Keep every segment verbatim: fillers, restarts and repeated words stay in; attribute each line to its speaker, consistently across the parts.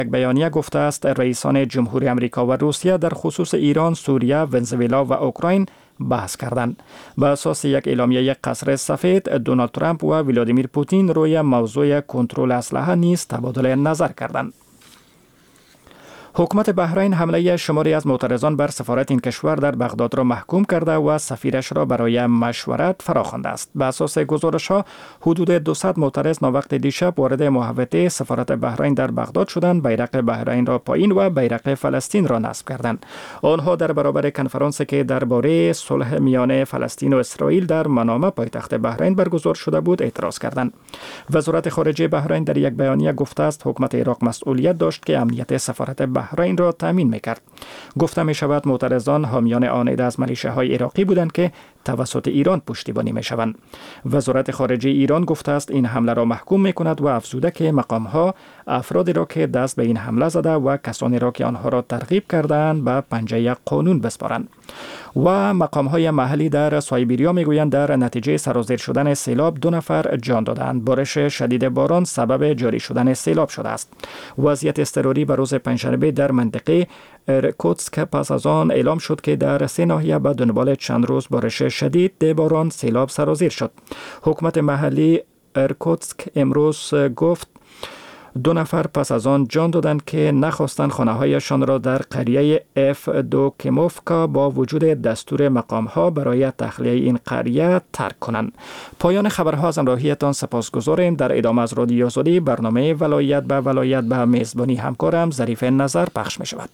Speaker 1: یک بیانیه گفته است رئیسان جمهوری آمریکا و روسیه در خصوص ایران، سوریه، ونزوئلا و اوکراین بحث کردند. به اساس یک اعلامیه قصر سفید، دونالد ترامپ و ولادیمیر پوتین روی موضوع کنترل اسلحه نیز تبادل نظر کردند. حکومت بحرین حمله شماری از معترضان بر سفارت این کشور در بغداد را محکوم کرده و سفیرش را برای مشورت فراخوانده است. به اساس گزارش‌ها حدود دویست معترض ناوقت دیشب وارد محوطه سفارت بحرین در بغداد شدند، بیرق بحرین را پایین و بیرق فلسطین را نصب کردند. آنها در برابر کنفرانسی که درباره صلح میان فلسطین و اسرائیل در منامه پایتخت بحرین برگزار شده بود اعتراض کردند. وزارت خارجه بحرین در یک بیانیه گفته است حکومت عراق مسئولیت داشت که امنیت سفارت بحرین را تامین میکرد. گفته می شود معترضان حامیان آن عده از ملیشه‌های عراقی بودند که توسط ایران پشتیبانی می شوند. وزارت خارجه ایران گفته است این حمله را محکوم می کند و افزوده که مقامها افرادی را که دست به این حمله زده و کسانی را که آنها را ترغیب کردند به پنجه قانون بسپارند. و مقام‌های محلی در سایبریا میگویند در نتیجه سرازیر شدن سیلاب دو نفر جان دادند. بارش شدید باران سبب جاری شدن سیلاب شده است. وضعیت اضطراری به روز پنجشنبه در منطقه ارکوتسک پس از آن اعلام شد که در سه ناحیه به دنبال چند روز بارش شدید باران سیلاب سرازیر شد. حکومت محلی ارکوتسک امروز گفت دو نفر پس از آن جان دادند که نخواستند خانه‌هایشان را در قریه اف دو کیموفکا با وجود دستور مقام‌ها برای تخلیه این قریه ترک کنند. پایان خبرها از همراهیتان سپاسگزاریم. در ادامه از رادیو آزادی برنامه ولایت به ولایت به میزبانی همکارم ظریف نظر پخش می شود.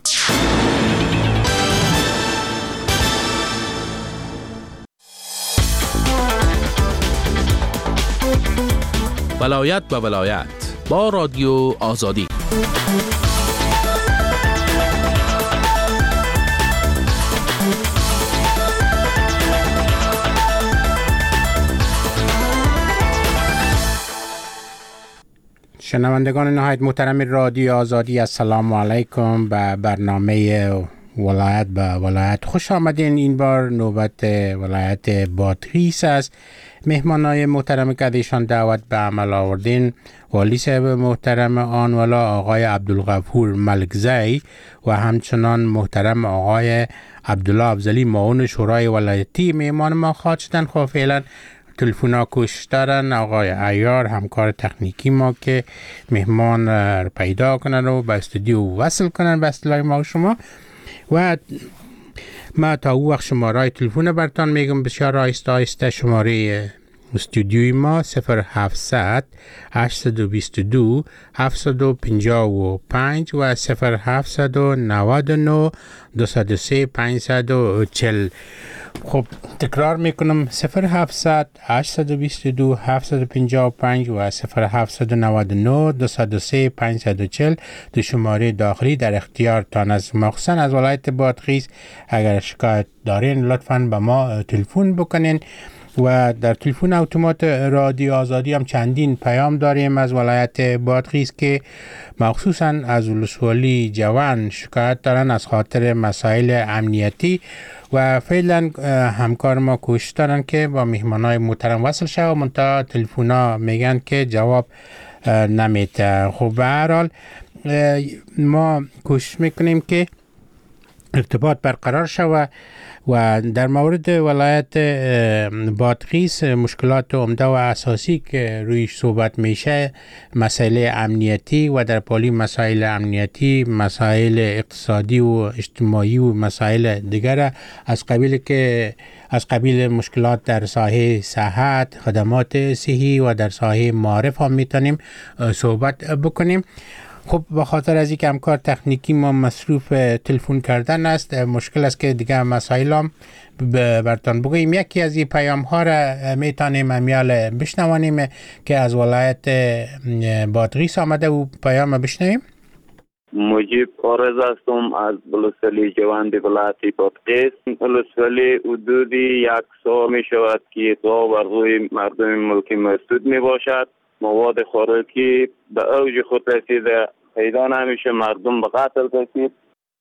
Speaker 2: ولایت به ولایت با رادیو آزادی.
Speaker 3: شنوندگان نهایت محترم رادیو آزادی، السلام علیکم. به برنامه ولایت به ولایت خوش آمدین. این بار نوبت ولایت بادغیس است. مهمانای محترم که ایشان دعوت به عمل آوردین والی صاحب محترم آن ولا آقای عبدالغفور ملکزی و همچنان محترم آقای عبدالله افضلی معاون شورای ولایتی مهمان ما خواهد شدن. خب فعلا تلفونا کوشش دارن آقای عیار همکار تکنیکی ما که مهمان رو پیدا کنن و به استودیو وصل کنن به اصطلاح ما و شما. و ما تا او وقت شماره تلفن برتان میگم بسیار آهسته آهسته. شماره استودیوی ما صفر هفتصد هشتصد و بیست و دو هفتصد و پنجاه و پنج و صفر هفتصد و نود و نه دویست و سه پانصد و چهل. خب تکرار میکنم صفر هفتصد هشتصد و بیست و دو هفتصد و پنجاه و پنج و صفر هفتصد و نود و نه دویست و سه پانصد و چهل. دو شماره داخلی در اختیار تان از مخصوصا از ولایت بادغیس. اگر شکایت دارین لطفاً به ما تلفن بکنین. و در تلفن اتومات رادیو آزادی هم چندین پیام داریم از ولایت بادغیس که مخصوصاً از ولسوالی جوان شکایت دارن از خاطر مسائل امنیتی و فعلا همکار ما کوشش دارن که با مهمانای محترم وصل شد و منتها تلفونا میگن که جواب نمیده. خب به هر حال ما کوشش میکنیم که ارتباط برقرار شود. و در مورد ولایت بادغیس مشکلات عمده و اساسی که رویش صحبت میشه مسائل امنیتی و در پالی مسائل امنیتی مسائل اقتصادی و اجتماعی و مسائل دیگر از قبیل که از قبیل مشکلات در ساحه صحت، خدمات صحی و در ساحه معارف هم میتونیم صحبت بکنیم. خب به خاطر از اینکه همکار تکنیکی ما مصروف تلفن کردن است مشکل است که دیگه مسائل هم برتان بگوییم. یکی از این پیام ها را میتونیم امیال بشنوانیم که از ولایت بادغیس آمده و پیام بشنویم.
Speaker 4: مجیب آرز هستم از ولسوالی جوان ولایت بادغیس. ولسوالی حدودی یک سال می شود که تا بر روی مردم ملکی مسدود می باشد. مواد خوراکی به اوج خود رسیده، پیدا نمیشه، مردم به قتل رسید.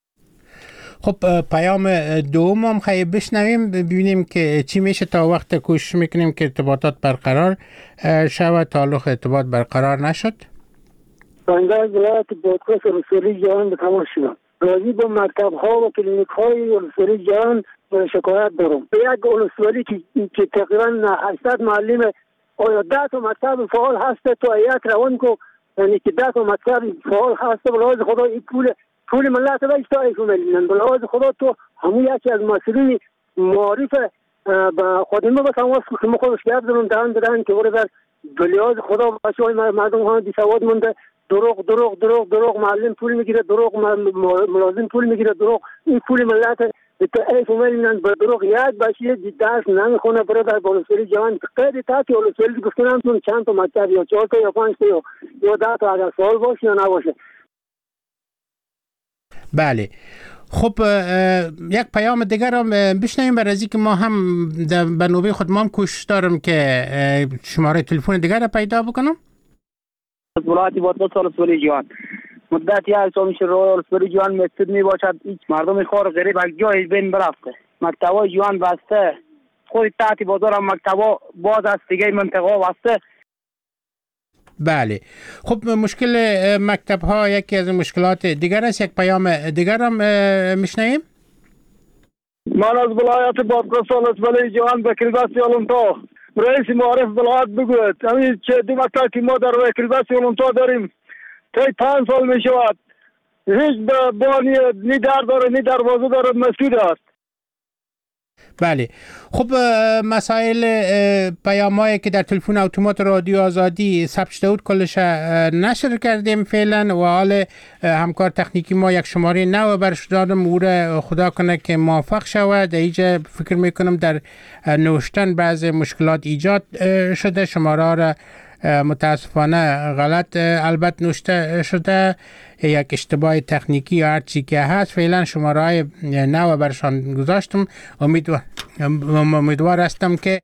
Speaker 3: خب پیام دوم هم خیلی بشنویم ببینیم که چی میشه. تا وقت کوشش میکنیم که ارتباطات برقرار شود. تعلق ارتباط برقرار نشد.
Speaker 5: بنده از ولایت بادغیس ولسوالی جهان به تماس شدم. راضی با مکتب ها و کلینیک های ولسوالی جهان شکایت دارم. به یک ولسوالی که که تقریبا هشتصد معلم آیا ده تا مکتب فعال هست تو یک روان کو، یعنی که ده تا مکتب فعال هست بلاز خدا این پول پول ملت را اشتای می‌کنن. بلاز خدا تو همون یکی از مسئولین معارف با خودمون با تماس که مخالف گپ دارم دارن دارن که ورد بلاز خدا بچه‌های مردم ها بی سواد مونده. دروغ دروغ دروغ دروغ معلم پول میگیره، دروغ ملازم پول میگیره، دروغ این پول ملت ایف میلن به دروغ یک بچه درس نمیخونه برادر ولسوالی جوان غیر تاتی ولسوالی گفتن تون چند تا مکتب یا چهار تا یا پنج تا یا ده تا اگر سوال باشه یا نباشه.
Speaker 3: بله خب یک پیام دیگر هم بشنویم برای از اینکه ما هم به نوبه خود ما هم کوشش دارم که شماره تلفن دیگر را پیدا بکنم.
Speaker 6: ولایت بادغیس ولسوالی جوان مدتی از سال میشه ولسوالی جوان مسجد می باشد، هیچ مردم خار غریب از جای بین برفته، مکتبای جوان بسته، خود تحت بازار هم مکتبا باز است، دیگه منطقه بسته.
Speaker 3: بله خب مشکل مکتب ها یکی از مشکلات دیگر است. یک پیام دیگر هم میشنویم.
Speaker 7: من از ولایت بادغیس ولسوالی جوان بکرباس یالونتا رئیس معارف ولایت بگوید همین چه دو مکتب که ما در بکرباس یالونتا داریم تا پنج سال می شود هیچ بانی نی در داره نی دروازه داره مسدود است.
Speaker 3: بله خب مسائل پیامایی که در تلفن اتومات رادیو آزادی ثبت شده بود کلش نشر کردیم فعلا و حال همکار تکنیکی ما یک شماره نو برش دادم او را خدا کنه که موفق شود. اینجا فکر میکنم در نوشتن بعض مشکلات ایجاد شده، شماره را متاسفانه غلط البته نوشته شده، یک اشتباه تکنیکی یا هر چی که هست. فعلا شماره های نو برشان گذاشتم. امیدوار امیدوار هستم که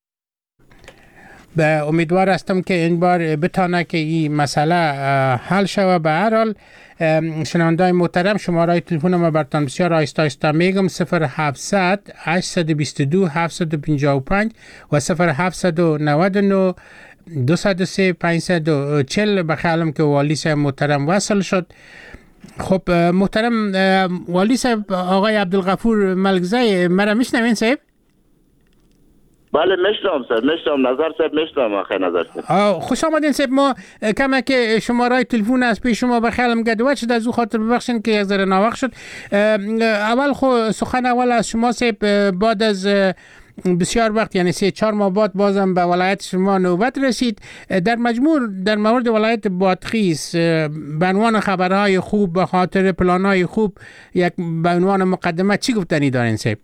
Speaker 3: به امیدوار هستم که این بار بتانه که این مسئله حل شود. به هر حال شنونده‌های محترم شماره تلفن ما براتون بسیار آهسته آهسته میگم صفر هفتصد هشتصد و بیست و دو هفتصد و پنجاه و پنج و صفر هفتصد و نود و نه دویست و سه پانصد و چهل. بخیالم که والی صاحب محترم وصل شد. خب محترم والی صاحب آقای عبدالغفور ملکزی مرا میشنوین صاحب؟
Speaker 8: بله میشنم صاحب، میشنم نظر صاحب، میشنم آخه نظر صاحب.
Speaker 3: خوش آمدین صاحب. ما کما که شماره تلفن از پیش شما بخیالم گدوات شد، از او خاطر ببخشین که یک ذره ناوقت شد. اول خو سخن اول از شما صاحب، بعد از بسیار وقت یعنی سه چهار ماه بعد بازم به ولایت شما نوبت رسید. در مجموع در مورد ولایت بادغیس به عنوان خبرهای خوب به خاطر پلانهای خوب یک به عنوان مقدمه چی گفتنی دارین صاحب؟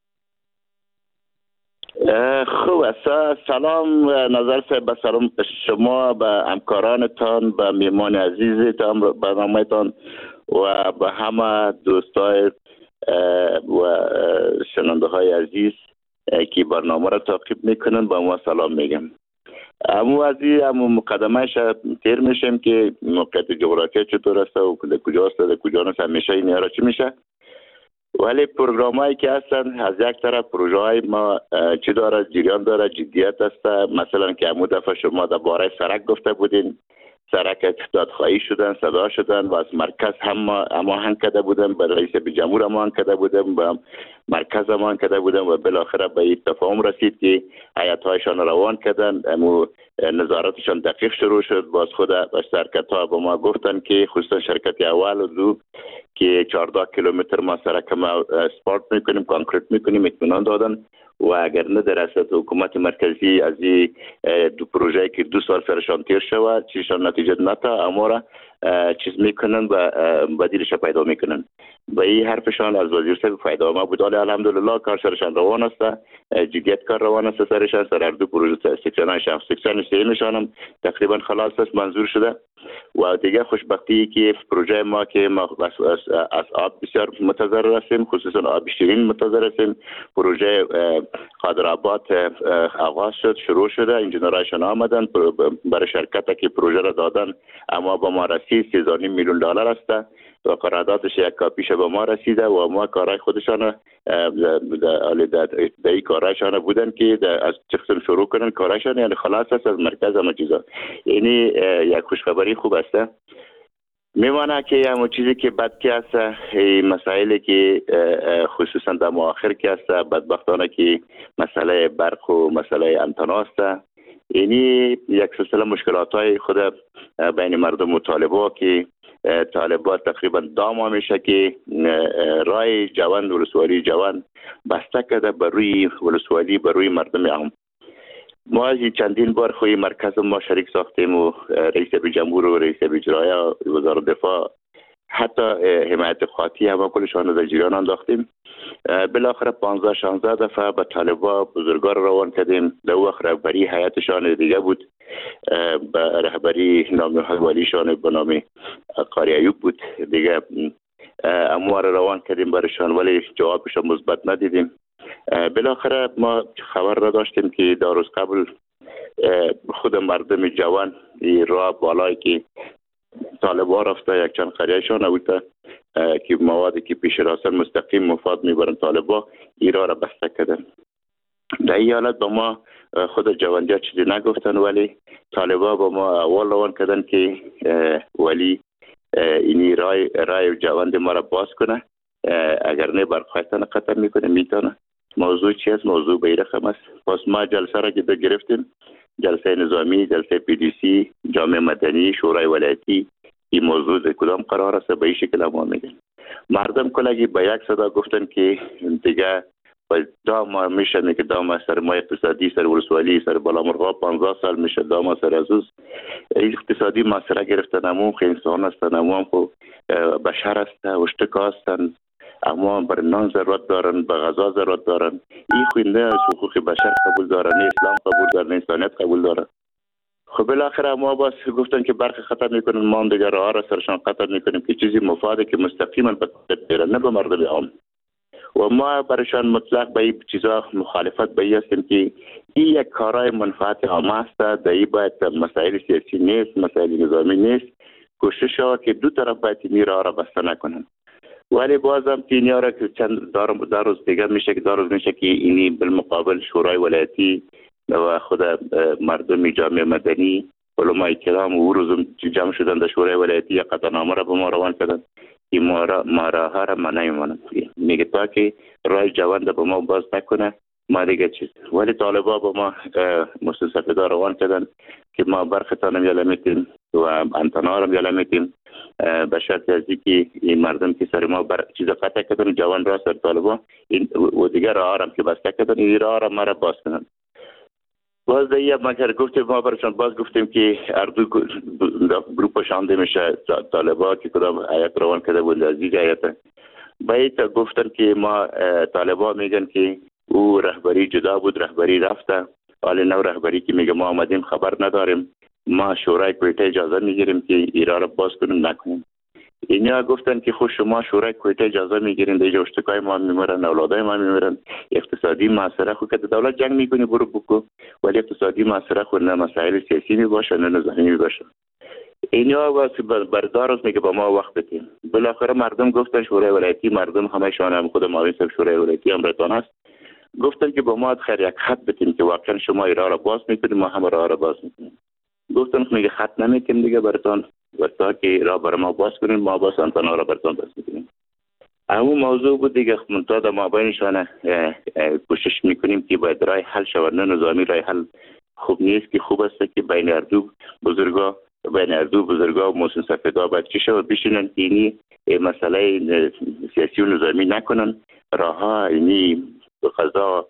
Speaker 8: خوب است. سلام نظر صاحب، به سلام شما، به همکارانتان، به میهمان عزیزتان، به برنامهتان و به همه دوستای و شنونده های عزیز که برنامه را تعقیب میکنن با ما سلام میگم. امو عزیز امو مقدمهش تیر میشم که موقعیت جغرافیا چطور است و کجا است و کجا نیست، همیشه این یارا چی میشه. ولی پروگرام هایی که هستن از یک طرف پروژه های ما چی داره، جریان داره، جدیت است. مثلا که امو دفعه شما در باره سرک گفته بودین، سرک دادخواهی شدن، صدا شدن و از مرکز هم هماهنگ کرده بودن، به رئیس جمهور هماهنگ کرده بودن، به مرکز هماهنگ کرده بودن و بالاخره به این تفاهم رسید که هیئت‌هایشان روان کردن. امو نظارتشان دقیق شروع شد. باز خود شرکت ها به ما گفتن که خصوصا شرکت اول و دو که چهارده کیلومتر ما سرک ما اسپالت میکنیم، کانکریت میکنیم، اطمینان دادن و اگر نه در اصل حکومت مرکزی از این دو پروژه که دو سال سرشان تیر شود چیشان نتیجه نتا امورا چیز میکنن و بدیلش پیدا میکنن. و این حرفشان از وزیر صاحب فایده ما بود. الحمدلله کار سرشان روان است، جدیت کار روان است سرشان. سر دو پروژه سکشن شش سکشن سه نشانم تقریبا خلاص است، منظور شده. و دیگه خوشبختی که پروژه ما که ما از آب بسیار متضرر هستیم، خصوصا آب شیرین متضرر هستیم. پروژه خادرآباد آغاز شد، شروع شده، انجینرایشان آمدن برای شرکت که پروژه را دادن اما با ما رسید اساسی سه و نیم میلیون دلار است و قراردادش یک کاپیش به ما رسیده و ما کارهای خودشان ابتدایی کارهایشان بودن که از چقدر شروع کنن کارهایشان، یعنی خلاص است از مرکز همه چیزا. یعنی یک خوشخبری خوب است. میمانه که همون چیزی که بد که است مسائلی که خصوصا در مؤخر که است بدبختانه که مسئله برق و مسئله انتنا است. یعنی یک سلسله مشکلات های خود بین مردم و طالبا که طالبا تقریبا دام میشه که رای جوان ولسوالی جوان بسته کرده بر روی ولسوالی بر روی مردم عام. ما از چندین بار خوی مرکز ما شریک ساختیم و رئیس جمهور و رئیس اجرایی وزارت دفاع حتی حمایت خاطی هم کلشان در جریان انداختیم. بالاخره پانزده شانزده دفعه به طالبا بزرگار روان کردیم. در وقت رهبری هیئتشان دیگه بود، به رهبری نام والیشان به نام قاری ایوب بود دیگه. اموار روان کردیم برشان ولی جوابشان مثبت ندیدیم. بالاخره ما خبر را داشتیم که در روز قبل خود مردم جوان راه بالایی که طالبان رفته یک چند قریهشان بوده که موادی که پیش راسل مستقیم مفاد میبرن طالبان ایران را بسته کردن. در این حالت با ما خود جواندی ها چیزی نگفتن ولی طالبان با ما اول روان کردن که ولی اینی رای, رای جواند ما را باز کنه، اگر نه برخواستن قطع میکنه میتونه. موضوع چی است؟ موضوع به این رقم است. پس ما جلسه را که گرفتیم، جلسه نظامی، جلسه پی دی سی، جامعه مدنی، شورای ولایتی، این موضوع در کدام قرار است به این شکل ما میگن. مردم کلگی به یک صدا گفتن که دیگه دام میشه که دام سر ما اقتصادی سر ولسوالی سر بالامرغا پانزده سال میشه دام سر ازوز اقتصادی مسئله گرفتن امون که انسان هستن امون خو بشر هستن اشتکا هستن اما بر نان ضرورت دارن به غذا ضرورت دارن. این خوینده از حقوق بشر قبول دارن، نه اسلام قبول دارن، نه انسانیت قبول دارن. خب بالاخره ما باز گفتن که برخی خطر میکنن، ما هم دیگر راه را سرشان قطع میکنیم که چیزی مفاده که مستقیما به بیرن نه به مردم عام. و ما برشان مطلق به این چیزا مخالفت به این هستیم که این یک کارهای منفعت عامه است. در این باید مسائل سیاسی نیست، مسائل نظامی نیست. کوشش ها که دو طرف باید این راه را بسته نکنن. ولی بازم تینیا را که چند دارم در روز دیگر میشه که در روز میشه که اینی بالمقابل شورای ولایتی و خود مردم جامعه مدنی علماء کرام و روز جمع شدن در شورای ولایتی یا قطعنامه را به ما روان کردن. این ما راه را ما نمیمانم میگه تا که رای جوان به ما باز نکنه ما دیگه چیز. ولی طالبا با ما مستفیده روان کردن که ما برختان هم یاله میتیم و انتنا هم یاله میتیم به شرط از که این مردم که سر ما بر چیز قطع کردن جوان را سر طالبا این و دیگر راه هم که بسته کردن این راه را ما را باز کنن. باز دیگه ما که گفتیم ما برشان باز گفتیم که اردو گروپ شانده میشه طالبا که کدام آیت روان کرده بود از دیگه آیت باید گفتن که ما طالبا میگن که او رهبری جدا بود، رهبری رفته، حال نو رهبری که میگه ما آمدیم خبر نداریم، ما شورای کویته اجازه میگیریم که ایران را باز کنیم نکنیم. اینا گفتن که خود شما شورای کویته اجازه میگیرین دیگه اشتکای ما میمرن، اولادای ما میمرن، اقتصادی مسئله خود که دولت جنگ میکنی برو بکو، ولی اقتصادی مسئله خود نه مسائل سیاسی میباشه نه نظامی میباشه. اینا واسه بردارز میگه با ما وقت بدیم. بالاخره مردم گفتن شورای ولایتی، مردم همشون هم خود معاون صاحب شورای ولایتی امرتان است، گفتن که با ما خیر یک خط بدیم که واقعا شما ایران را باز میکنیم ما هم راه را باز میکنیم. گفتن میگه خط نمیتیم دیگه برتون برتا که راه بر ما باز کنیم ما باز انتنا را برتون باز میکنیم. همون موضوع بود دیگه. منتها در مابینشان کوشش میکنیم که باید راه حل شود، نه نظامی راه حل خوب نیست که خوب است که بین اردو بزرگا بین اردو بزرگا و محسن سفیدا باید چی شود بشینن که اینی مسئله سیاسی و نظامی نکنن، راه ها اینی قضا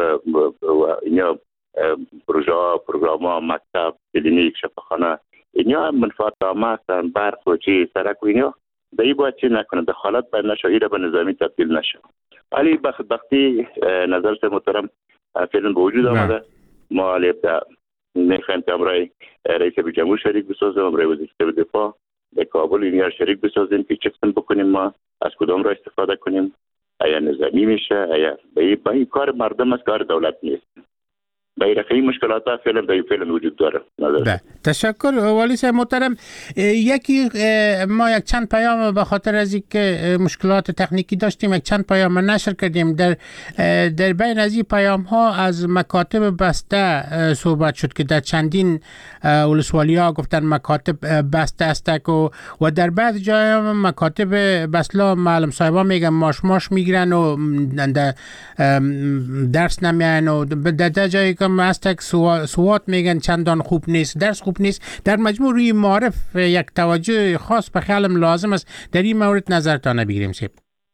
Speaker 8: و اینا پروژه پروگرام ها مکتب کلینیک شفاخانه اینا منفعت عامه هستن، برق و چی سرک و اینا به این باید چی نکنن، دخالت باید نشه، ایره به نظامی تبدیل نشه. ولی بختی نظر سے محترم فعلا به وجود آمده ما علیه میخوایم که امرای رئیس جمهور شریک بسازیم، امرای وزیر دفاع به کابل اینیار شریک بسازیم که چکسن بکنیم ما از کدام را استفاده کنیم، ایا نظامی میشه ایا به این کار مردم است، کار دولت نیست. به این رقمی مشکلات ها فعلا در فعلا وجود داره.
Speaker 3: بله تشکر والی صاحب محترم. یکی ما یک چند پیام به خاطر از اینکه مشکلات تکنیکی داشتیم یک چند پیام نشر کردیم. در در بین از این پیام ها از مکاتب بسته صحبت شد که در چندین ولسوالی ها گفتن مکاتب بسته است و و در بعض جای هم مکاتب بسلا معلم صاحبا میگن ماش ماش میگیرن و درس نمیان و در جایی که مستک سوات میگن چندان خوب نیست، درس خوب نیست. در مجموع روی معارف یک توجه خاص به خیالم لازم است. در این مورد نظرتان بگیریم سیب.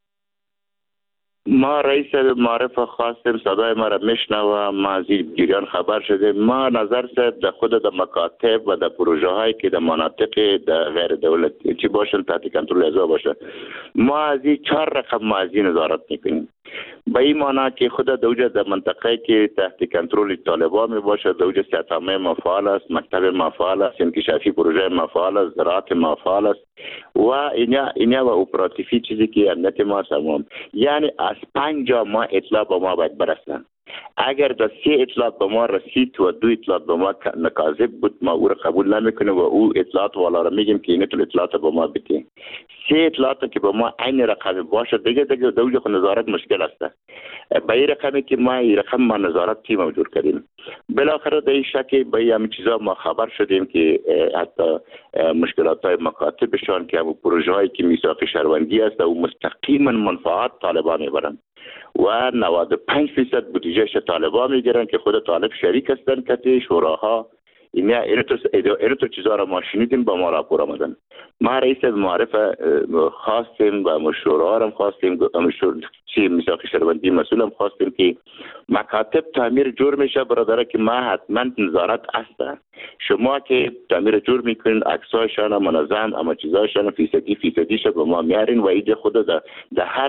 Speaker 8: ما رئیس معارف خواستیم صدای ما را میشنوه، ما از این جریان خبر شده. ما نظر صاحب در خود در مکاتب و در پروژه هایی که در مناطق در غیر دولتی چی باشن تحت کنترل ازا باشن، ما از این چهار رقم ما از این نظارت میکنیم. به این معنی که خود دوجه در منطقه که تحت کنترل طالبان می باشه، دوجه سیاستنامه ما فعال است، مکتب ما فعال است، انکشافی پروژه ما فعال است، زراعت ما فعال است و اینا اینا و اپراتیفی چیزی که امنیت ما تمام. یعنی از پنج جا ما اطلاع به ما باید برسن. اگر در سه اطلاعات به ما رسید و دو اطلاعات به ما نکاذب بود، ما او را قبول نمیکنه و او اطلاعات والا را میگیم که این اطلاعات به ما بده. سه اطلاعات که به ما عین رقم باشه دیگه دیگه دوجه خود نظارت مشکل است. به این رقمی که ما این رقم ما نظارت تیم موجود کردیم. بالاخره در این شکل به این چیزا ما خبر شدیم که حتی مشکلات های مکاتبشان که همون پروژه هایی که میثاق شهروندی است و مستقیما منفعت طالبان میبرند و نود و پنج درصد بودجهش طالبان میگیرن که خود طالب شریک هستن که شوراها اینا اینو تو چیزا را ما شنیدیم با ما راپور آمدن. ما رئیس معارف خواستیم و مشورا هم خواستیم، مشور چی میثاق شهروندی مسئولم خواستیم که مکاتب تعمیر جور میشه برادر که ما حتما نظارت است. شما که تعمیر جور میکنین عکساشون منظم اما چیزاشون فیصدی فیصدیش به ما میارین و ایده خود در در هر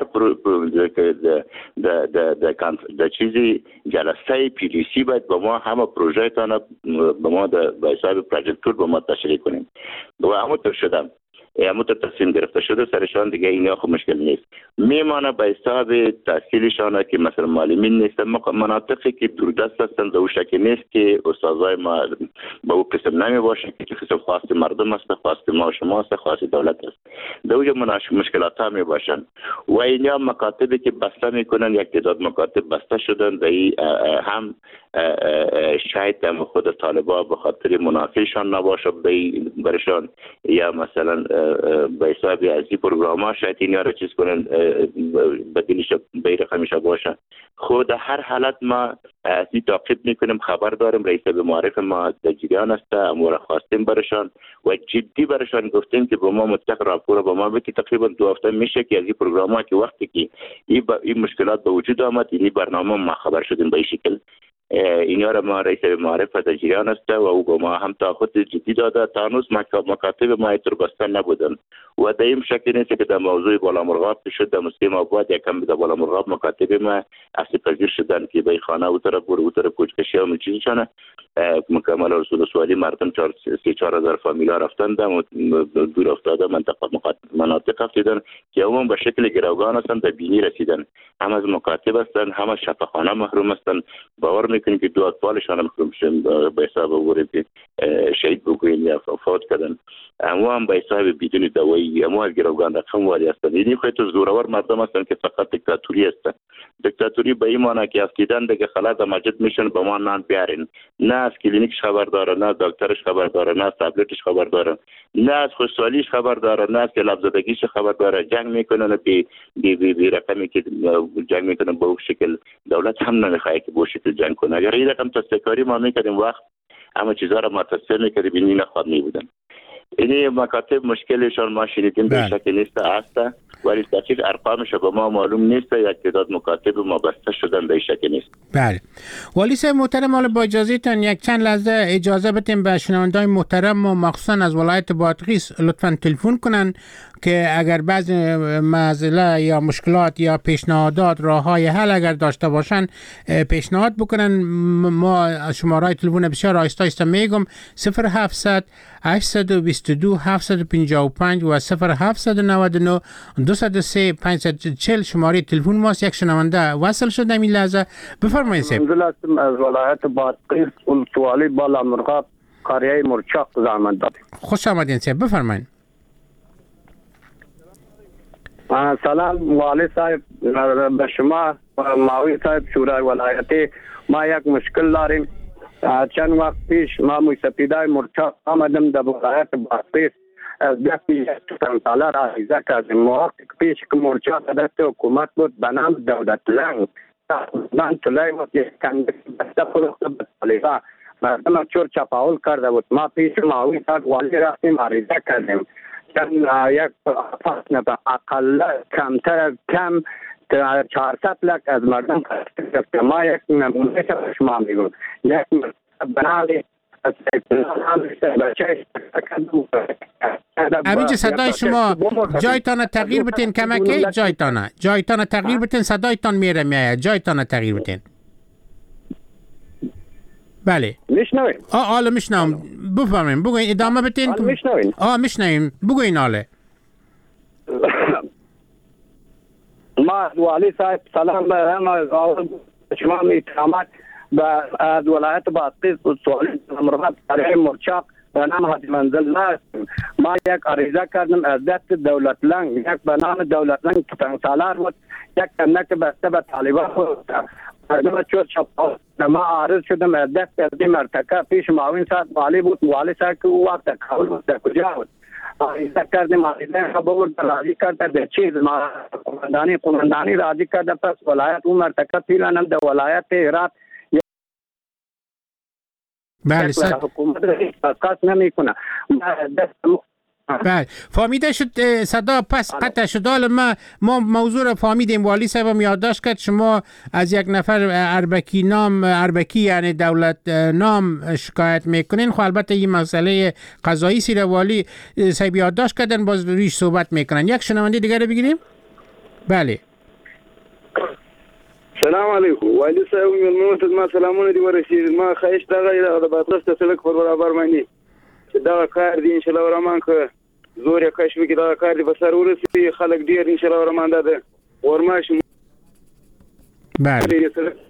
Speaker 8: در در در چیزی جلسه پی دی سی باید به ما همه پروژه تانا به ما به حساب پروژکتور به ما تشریح کنیم و همونطور شدم همونطور تصمیم گرفته شده سرشان دیگه اینا خب مشکل نیست. میمانه به حساب تحصیلشان که مثلا معلمین نیستن، مناطقی که دوردست هستن در شکل نیست که استادای ما به او قسم نمی باشه که قسم خواست مردم است، خواست ما شما است، خواست دولت است. در اونجا مشکلات ها می باشن و اینا مکاتبی که بسته میکنن، یک تعداد مکاتب بسته شدن در هم شاید هم خود طالبان به خاطر منافعشان نباشه برشان یا مثلا به حساب از این پروگرام ها شاید این را چیز کنن بدیلش به رقمش باشه. خود هر حالت ما از این تعقیب میکنیم، خبر دارم رئیس به معارف ما در جریان است، امور خواستیم برشان و جدی برشان گفتیم که به ما مطلق راپور به ما بده. تقریبا دو هفته میشه که از این پروگرام ها که وقتی که این, این مشکلات به وجود آمد این برنامه ما خبر شدیم به این شکل. اینا را ما رئیس معارف در جریان است و او با ما هم تاخد جدی داده. تا هنوز مکاتب ما ایتر بسته نبودن و در این شکل نیست که در موضوع بالا مرغاب شد در مسلم آباد یکم در بالا مرغاب مکاتب ما اصلی پذیر شدن که به خانه او طرف برو او طرف کوچکشی هم چیزی چانه مکمل رسول سوالی مردم چار سی چار هزار فامیلا رفتن و دور افتاده منطقه مناطق افتادن که عموما به شکل گروگان هستن در بینی رسیدن. هم از مکاتب هستن، هم از شفاخانه محروم هستن. باور میکنیم که دو اطفالشان هم محروم شدن به حساب آورد که شهید بکنین یا فوت کردن. اما هم به حساب بدون دوایی، اما از گروگان رقم والی هستن. یعنی خیلی تو زورور مردم هستن که فقط دیکتاتوری هستن. دیکتاتوری به این معنی که افتیدن دیگه خلاص مجد میشن به ما نان بیارین. نه از کلینیکش خبر داره، نه دکترش خبر داره، نه تبلتش خبر داره، نه از خوشحالیش خبر داره، نه از لبزدگیش خبر داره. جنگ میکنن بی بی بی, بی رقمی که جنگ میکنن به اون شکل. دولت هم نمیخواد که به اون شکل جنگ کنه. اگر این رقم تستکاری ما میکردیم وقت اما چیزها را متصل میکردیم این نخواد میبودن. اینی مکاتب مشکلشان ما شنیدیم به شکل نیست است ولی دقیق ارقامش به ما معلوم نیست. یک تعداد مکاتب ما بسته شدن به شکل نیست.
Speaker 3: بله والی صاحب محترم، حالا با اجازهتون یک چند لحظه اجازه بدیم به شنوندگان محترم و مخصوصا از ولایت بادغیس لطفاً تلفن کنن که اگر بعضی مسئله یا مشکلات یا پیشنهادات راههای حل اگر داشته باشن پیشنهاد بکنن. ما شماره تلفن بسیار آهسته آهسته میگم صفر هفتصد هشتصد و بیست و دو هفتصد و پنجاه و پنج و صفر هفتصد و نود و نه دو صفر سه پنجصد و چهل شماره تلفن ماست. یک شنونده وصل شد در این لحظه. بفرمایید سیب.
Speaker 9: منزل هستم از ولایت بادغیس ولسوالی بالا مرغاب قریه مرچاق زحمت دادیم.
Speaker 3: خوش آمدین سیب، بفرمایید.
Speaker 9: سلام والی صاحب، به شما معاوی صاحب شورای ولایتی. ما یک مشکل داریم. چند وقت پیش ما موسیقیدای مرچاق آمدم در ولایت بادغیس از دستی سنتاله را عریضه کردیم. موقع پیش که مرچاق دست حکومت بود به نام دولت لنگ من طلعی بود یک کندک بسته فروخته به طالبه مردم چور چپاول کرده بود. ما پیش معاوی صاحب والی رفتیم عریضه کردیم. چند یک فصل به اقل کمتر کم چهارصد لک از مردم گرفته. ما یک نمونه به شما میگم. یک بنالی
Speaker 3: همینجا صدای شما جایتان تغییر بتین کمکی جایتان جایتان تغییر بتین صدایتان میره میاد جایتان تغییر بتین. بله
Speaker 9: میشنوین؟
Speaker 3: آه آله میشنوم. بفرمایید بگوین ادامه بتین.
Speaker 9: میشنوین؟
Speaker 3: آه میشنویم بگوین آله.
Speaker 9: ما والی صاحب سلام به همه شما میترامد و از ولایت بادغیس ولسوالی مرغاب قریه مرچاق به نام حاجی منزل نه. ما یک عریضه کردم از دست دولت لنگ. یک به نام دولت لنگ پتنگ سالار بود. یک کندک بسته به طالبان بود. مردم چور چپاول. ما عارض شدم از دست از این مرتکه. پیش معاون صاحب والی بود. والی صاحب که او وقت کابل بود در کجا بود. عریضه کردیم. عریضه خبر راضی کرده به چیز ما قماندانی قماندانی راضی کرده. پس ولایت اون مرتکه پیلانم در ولایت هرات
Speaker 3: بله صد
Speaker 9: حکومت قصد نمی کنه.
Speaker 3: بله فهمیده شد صدا پس قطع شد. حالا ما ما موضوع را فهمیدیم. والی صاحب هم یادداشت کرد شما از یک نفر اربکی نام اربکی یعنی دولت نام شکایت میکنین. خب البته این مسئله قضایی سی را والی صاحب یادداشت کردن باز رویش صحبت میکنن. یک شنونده دیگه رو بگیریم. بله
Speaker 10: سلام علیکم والی صاحب ملموت ما سلامونه دی ورسید. ما خواهش دغه د بادغیس ته سړک پر برابر باندې دا کار دی ان شاء الله ورمان که زور کشف کې دا کار دی په سر ورسي خلک ډیر ان شاء الله ورمان ده ورماش.
Speaker 3: بله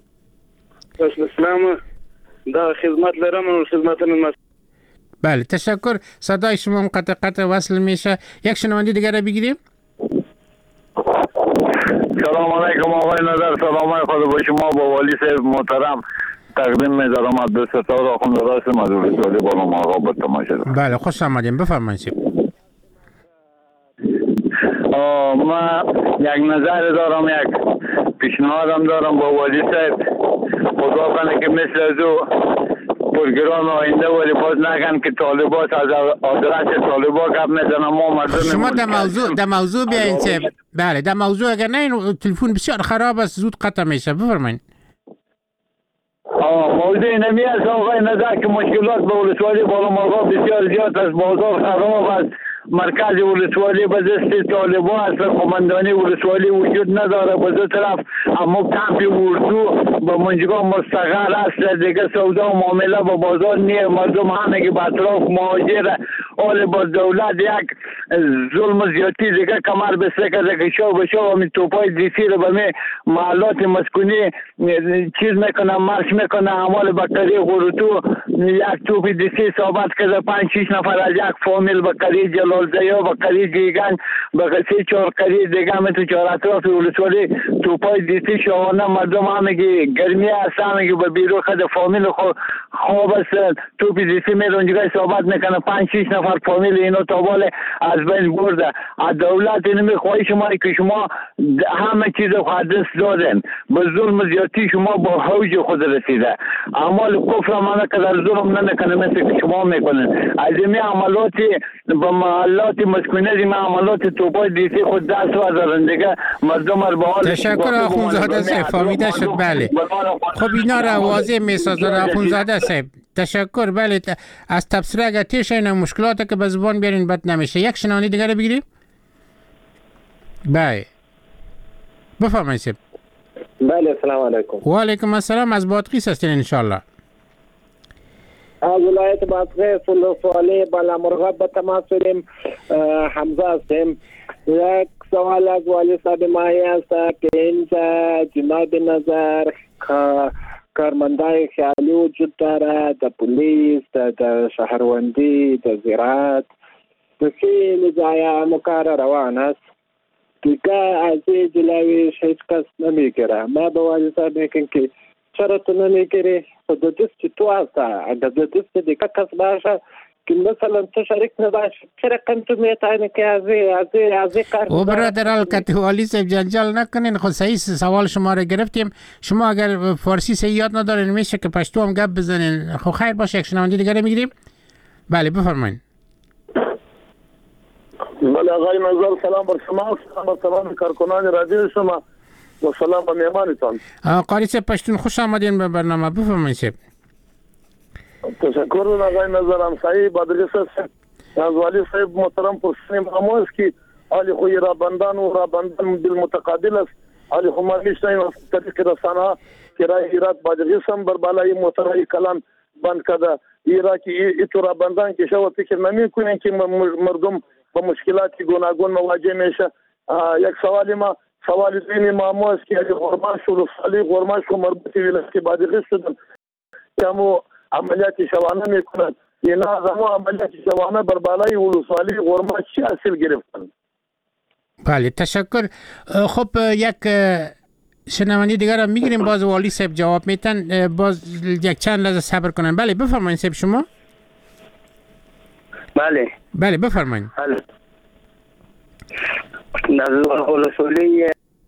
Speaker 10: اسلام دا خدمت لرم و خدمت من.
Speaker 3: بله تشکر. صدای شما قطع قطع وصل میشه. یک شنونده دیگه رو بگیریم.
Speaker 11: سلام علیکم آقای نظر. سلام خدا با شما با والی صاحب محترم تقدیم می‌دارم. عبدالستار آخوند راست مدرسه سالی بالا مرغاب به تماشا.
Speaker 3: بله خوش آمدین بفرمایید.
Speaker 11: ما یک نظر دارم یک پیشنهادم دارم با والی صاحب. خدا کنه که مثل از او پرگرام آینده ولی باز نگن که طالبات از آدرس طالبا گپ میزنن. ما مردم
Speaker 3: شما در موضوع در موضوع بیاین صاحب. بله در موضوع اگر نه تلفن بسیار خراب است زود قطع میشه. بفرمایید.
Speaker 11: آه موضوع نمی است آقای نظر که مشکلات به ولسوالی بالا مرغاب بسیار زیاد است. بازار خراب است. مرکز ولسوالی به دست طالبان است. قماندانی ولسوالی وجود نداره. به دو طرف اما کمپ اردو به منجگاه مستقر است. دیگه سودا و معامله به بازار نیه. مردم همه که به اطراف مهاجر حال با دولت یک ظلم زیادی دیگه کمر بسته کرده که شو به شو همین توپای دیسی رو به می محلات مسکونی چیز میکنه مرش میکنه. عمال بکری غروتو یک توپ دیسی ثابت کرده. پنج شیش نفر از یک فامیل بکری جلالزیا بکری جیگن بکسی چهار کری دیگه می تو چهار اطراف ولسوالی توپای دیسی شوانه مردم همه که گرمی هست همه که به بیرو خد فامیل خواب است. توپ دیسی می رونجگاه ثابت میکنه. پنج شیش نفر فامیل اینو تابال از بین برده. از دولت اینو خواهی شما که شما همه چیز حدث دادن. به ظلم زیادی شما با حوج خود رسیده. اعمال کفر منه که در ظلم نمیکنه مثل که شما میکنن. از این عملاتی به محلات مسکونه این عملات توپای دیسی خود دست وزارن دیگه مردم رو به حال.
Speaker 3: تشکر آخونزاده صاحب فهمیده شد. بله خب اینا را واضح میسازن آخونزاده صاحب. تشکر. بله از تبصره اگر تیش این مشکلات که به زبان بیارین بد نمیشه. یک شنونده دیگر رو بگیریم. بله بفرمایید صاحب.
Speaker 12: بله سلام علیکم.
Speaker 3: و علیکم السلام. از بادغیس هستین ان شاء الله.
Speaker 12: از ولایت بادغیس ولسوالی بالامرغاب به تماس شدیم. حمزه هستیم. یک سوال از والی صاحب ماهی است که اینجا جناب نظر کارمندای خیالی وجود داره، د پلیس، د شهروندی، د زراعت، د خیلی جای مکار روان است. دیگه از این جلویش هیچ کس نمیگیره. ما به والی صاحب میگم که چرا تو نمیگیری؟ خود د دست تو هست. اگر د دست دیگه کس باشه که مثلا تو شریک نباشه، چرا کم تو میتانی که از این از این کار
Speaker 3: او برادر الکتوالی صاحب جنجال نکنین. خود صحیح سوال شما را گرفتیم. شما اگر فارسی صحیح یاد ندارین میشه که پشتو هم گپ بزنین. خب خیر باشه، یک شنونده دیگه میگیریم. بله بفرمایید.
Speaker 13: بله آقای نظر، سلام بر شما، سلام بر تمام کارکنان رادیو شما و سلام به مهمانتان.
Speaker 3: قاری صاحب پشتون خوش آمدین به برنامه. بفرمایید صاحب.
Speaker 13: تشکر آقای نظر. همسایه بادغیس صاحب از والی صاحب محترم پرسنیم همو است که حالی خوی را بندان و را بندان بالمتقابل است. حالی خو ما میشنیم از طریق رسانه که رای ایراد بادغیس هم بر بالای محترم کلان بند کرده. ایرا که ایتو را بندان که شما فکر نمی کنین که مردم با مشکلات گوناگون مواجه میشه. یک سوالی ما سوالی دینی ما است که غرماش و رسالی غرماش و مربوطی ولایت بادغیس شدن که همو عملیات شبانه میکنن. اینا همو عملیات شبانه بر بالای ولسوالی غرماش چی اصل گرفتن؟
Speaker 3: بله تشکر. خب یک شنونده دیگر هم میگیریم، باز والی صاحب جواب میتن، باز یک چند لحظه صبر کنن. بله بفرمایید صاحب شما.
Speaker 6: بله
Speaker 3: بله بفرمایید.
Speaker 6: بله نظر ولسوالی.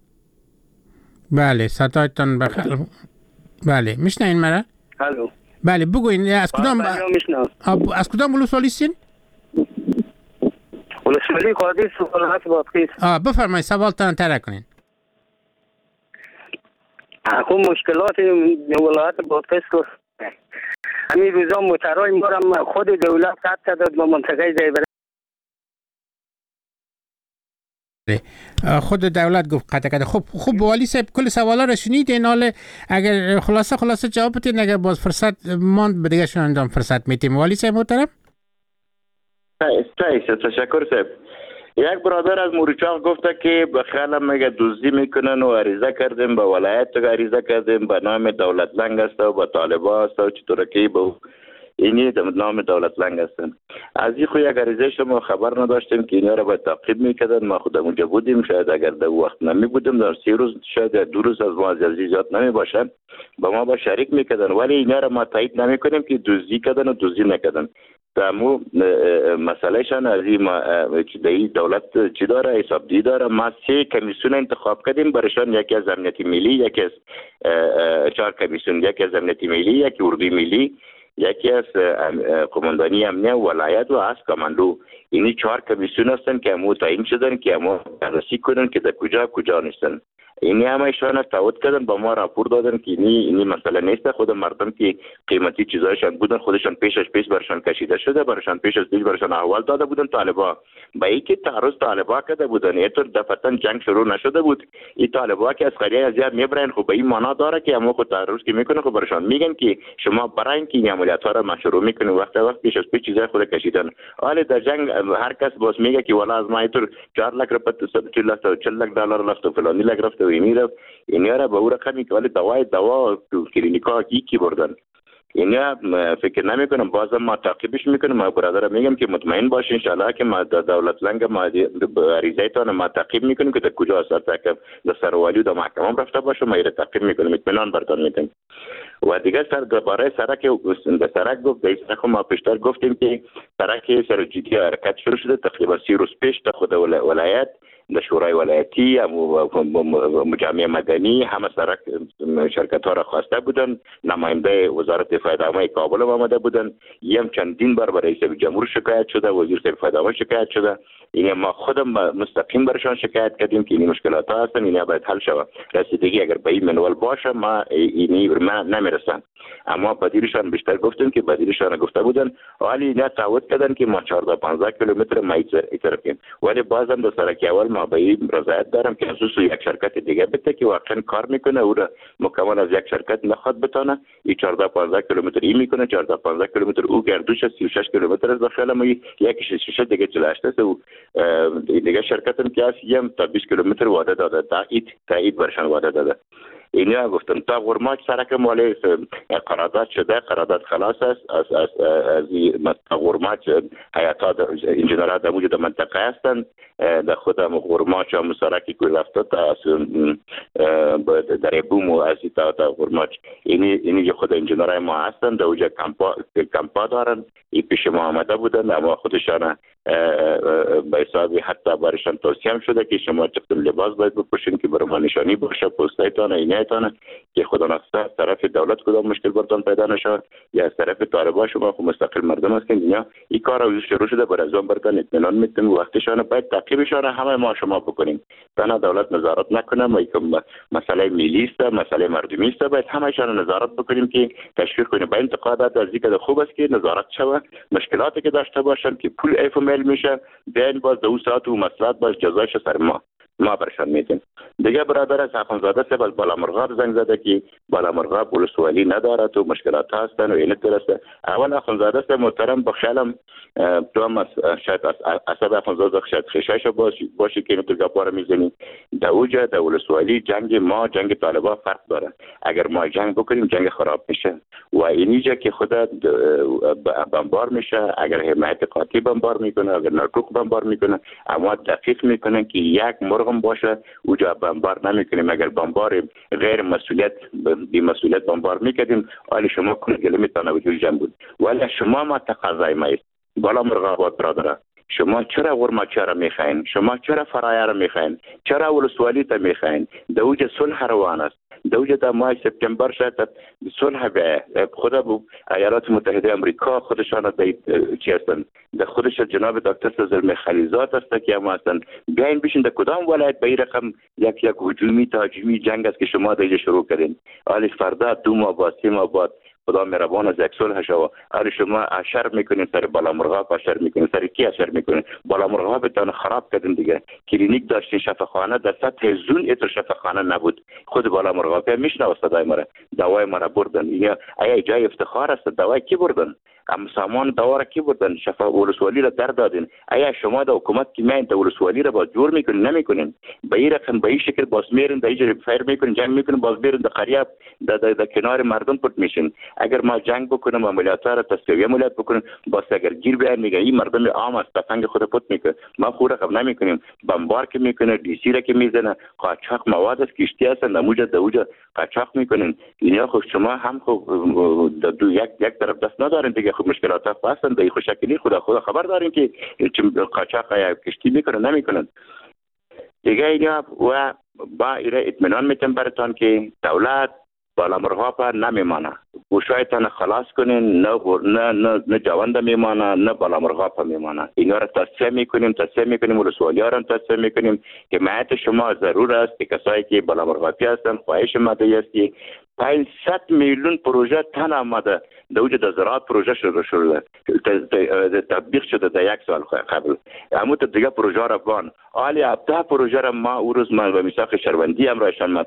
Speaker 3: بله صدایتان بخیر. بله میشنین مرا؟
Speaker 6: الو.
Speaker 3: بله بگوین از کدام از کدام ولسوالی هستین؟
Speaker 6: ولسوالی قادس ولایت بادغیس.
Speaker 3: آ بفرمایید سوالتان طرح کنین.
Speaker 6: اون مشکلات ولایت بادغیس همین روزا موترهای ما را خود دولت قطع داد به منطقه زیبره.
Speaker 3: خود دولت گفت قطع کرده. خب خوب والی صاحب کل سوالا رو شنیدین. حالا اگر خلاصه خلاصه جواب بدین، اگر باز فرصت ماند به دیگه شما فرصت میتیم. والی صاحب محترم.
Speaker 8: تشکر صاحب. یک برادر از موریچاق گفته که به خیالم میگه دزدی میکنن و عریضه کردیم به ولایت، عریضه کردیم به نام دولت لنگ است و به طالبا است و چطور که به اینی نام دولت لنگ هستن. از این خو یک عریضه شما خبر نداشتیم که اینا را باید تعقیب میکردن. ما خودمون اونجا بودیم، شاید اگر در وقت نمی بودیم در سی روز شاید دو روز از ما عزیزات نمی باشن با ما با شریک میکردن، ولی اینا را ما تایید نمیکنیم که دزدی کردن و دزدی نکردن. تمو مسئله شان از این دولت چی داره، حسابدهی داره. ما سه کمیسیون انتخاب کردیم برایشان، یکی از امنیت ملی، یکی از چهار کمیسیون، یکی از امنیت ملی، یکی اردوی ملی، یکی از قماندانی امنیه ولایت و از کماندو. اینی چهار کمیسیون هستن که همو تعیین شدن که همو بررسی کنن که در کجا کجا نیستن. اینی همه ایشان تعهد کردن، با ما راپور دادن که اینی اینی مسئله نیست. خود مردم که قیمتی چیزایشان بودن خودشان پیشش پیش برشان کشیده شده، برشان پیش از پیش برشان احوال داده بودن طالبا. با اینکه تعرض طالبا کرده بودن، اینطور دفعتاً جنگ شروع نشده بود. این طالبا که از قریه زیاد میبرن، خب به این معنا داره که همو خود تعرض که میکنه، خب برشان میگن که شما برای اینکه این عملیات ها را مشروع میکنید وقت وقت پیش از پیش چیزای خود کشیدن. حالا در جنگ هر کس باز میگه که والا از ما اینطور چهار لک روپیه چهل لک دلار رفت و فلانی لک رفت و اینی رفت. اینا را به او رقمی که ولی دوای دوا کلینیکا کی کی بردن. اینا فکر نمی کنم، بازم ما تعقیبش میکنم. ما برادر میگم که مطمئن باش ان شاء الله که ما دولت لنگ ما عریضه‌تون ما تعقیب میکنیم که در کجا اثر تاکم در سروالی و در محکمه رفته باشه. ما را تعقیب میکنیم، اطمینان برتون میدیم. و دیگه سر برای سرک به سرک گفت در سرک ما پیشتر گفتیم که سرک سر جدی حرکت شروع شده تقریبا سی روز پیش تا خود ولایت در شورای ولایتی مجامع مدنی همه سرک شرکت ها را خواسته بودن. نماینده وزارت دفاع دامه کابل هم آمده بودن. یم چندین بار برای رئیس جمهور شکایت شده، وزیر دفاع دامه شکایت شده. این ما خودم مستقیم برشان شکایت کردیم که این مشکلات ها هستن، اینا باید حل شود. رسیدگی اگر به این منوال باشه ما اینی نمیرسن. اما بدیلشان بیشتر گفتیم که بدیلشان گفته بودن، ولی اینا تعهد کردن که ما چهارده پانزده کیلومتر ما ایتر کنیم، ولی بازم در سرک اول ما به این رضایت دارم که خصوص یک شرکت دیگه بده که واقعا کار میکنه او را مکمل از یک شرکت نخواد بتانه این چهارده پانزده کیلومتر این میکنه چهارده پانزده کیلومتر او گردوش سی و شش کیلومتر از داخل ما یک شش دیگه چهل و هشت است و دیگه شرکت هم که است یم تا بیست کیلومتر وعده داده تایید تایید برشان وعده داده. اینا گفتم تا غرماچ سرک مال قرارداد شده قرارداد خلاص است از از از غرماچ حیاتا انجینرها در موجود منطقه هستند در خودم غرماچ هم سرکی که رفته تا در بوم و از تا تا غرماچ اینی اینی خود انجینرهای ما هستند در اوجه کمپا کمپا دارن این پیش ما آمده بودن اما خودشان به حسابی حتی برشان توصیه هم شده که شما چقدر لباس باید بپوشین که برای ما نشانی باشه پستایتان اینایتان که خدا نخواسته از طرف دولت کدام مشکل براتون پیدا نشه یا از طرف طالبان شما خو مستقل مردم هستین دنیا این کار رو شروع شده بر از اون براتون اطمینان میدیم وقتشان باید تعقیبشان همه ما شما بکنیم تا دولت نظارت نکنه ما یک مسئله ملی است مسئله مردمی است باید همه‌شان نظارت بکنیم که تشویق کنیم با انتقادات از اینکه خوب است که نظارت شود مشکلاتی که داشته باشن که پول ایفمل میشه بین باز دو ساعت و مسئلات باز جزایش سر ما ما برشان میدیم. دیگه برادر از اخوانزاده صاحب از بالامرغاب زنگ زده که بالامرغاب ولسوالی ندارد و مشکلات هستن و این درسته. اول اخوانزاده صاحب محترم بخشالم تو هم از شاید اصاب اخوانزاده شاید خشایش باشی باشی که تو گپاره میزنی در اوجه در ولسوالی جنگ ما جنگ طالبان فرق داره. اگر ما جنگ بکنیم جنگ خراب میشه و اینیجا که خدا بمبار میشه اگر حمایت قاطی بمبار میکنه اگر نرکوک بمبار میکنه اما دقیق میکنه که یک مرغم باشه اوجا بمبار نمیکنیم اگر بمبار غیر مسئولیت بی مسئولیت بمبار میکردیم حالی شما کنه گله میتونه وجود جنگ بود ولی شما ما تقاضای ما است بالا مرغابات برادره شما چرا غرماچه را میخواین شما چرا فرایه را میخواین چرا ولسوالی تا میخواین دوجه صلح روان است دوجه در ماه سپتامبر شاید صلح به خدا بو ایالات متحده امریکا خودشان به چی هستن در خودش جناب دکتر زلمه خلیزات است که هم هستن بیاین بشین در کدام ولایت به این رقم یک یک هجومی تهاجمی جنگ است که شما دیگه شروع کردین حالی فردا دو ماه بعد سه ماه بعد خدا مهربان از یک صلح شو حالی شما اشر میکنین سر بالامرغاب اشر میکنین سر کی اشر میکنین بالامرغاب تان خراب کردین دیگه کلینیک داشتین شفاخانه در سطح زون اتر شفاخانه نبود خود بالامرغاب میشنه صدای مرا دوای مرا بردن یا ای جای افتخار است دوای کی بردن ام سامان دوا را کی بردن شفا ولسوالی را در دادین آیا شما د حکومت کی میان د ولسوالی را با جور میکنین نمیکنین به این رقم به این شکل باز میرین در اینجا فایر میکنین جنگ میکنین باز میرین در قریب در در کنار مردم پت میشین اگر ما جنگ بکنیم عملیات را تصفیه عملیات بکنیم باز اگر گیر بیان میگه این مردم عام است تفنگ خود پت میکنه ما خود رقم نمیکنیم بمبار که میکنه دی سی را که میزنه قاچاق مواد است کشتی است نموجه دوجه قاچاق میکنین اینا خود شما هم خود دو یک یک طرف دست ندارین دیگه خود مشکلات هستن در این خوشکلی خدا خدا خبر دارین که قاچاق یا کشتی میکنن نمیکنن دیگه اینا و با ایره اطمینان میتونم براتون که دولت بالامرغاب نمیمانه گوشایتان خلاص کنین نه نه نه, نه جوانده میمانه نه بالامرغاب میمانه اینا را تصفیه میکنیم تصفیه میکنیم ولسوالی ها را تصفیه میکنیم که حمایت شما ضرور است که کسایی که بالامرغابی هستن خواهش ماده است که پانصد میلیون پروژه تن آمده در وجود زراعت پروژه شروع شده تطبیق شده در یک سال قبل اما دیگه پروژه را بان حالی هفته پروژه را ما او روز ما به میثاق شهروندی هم رایشان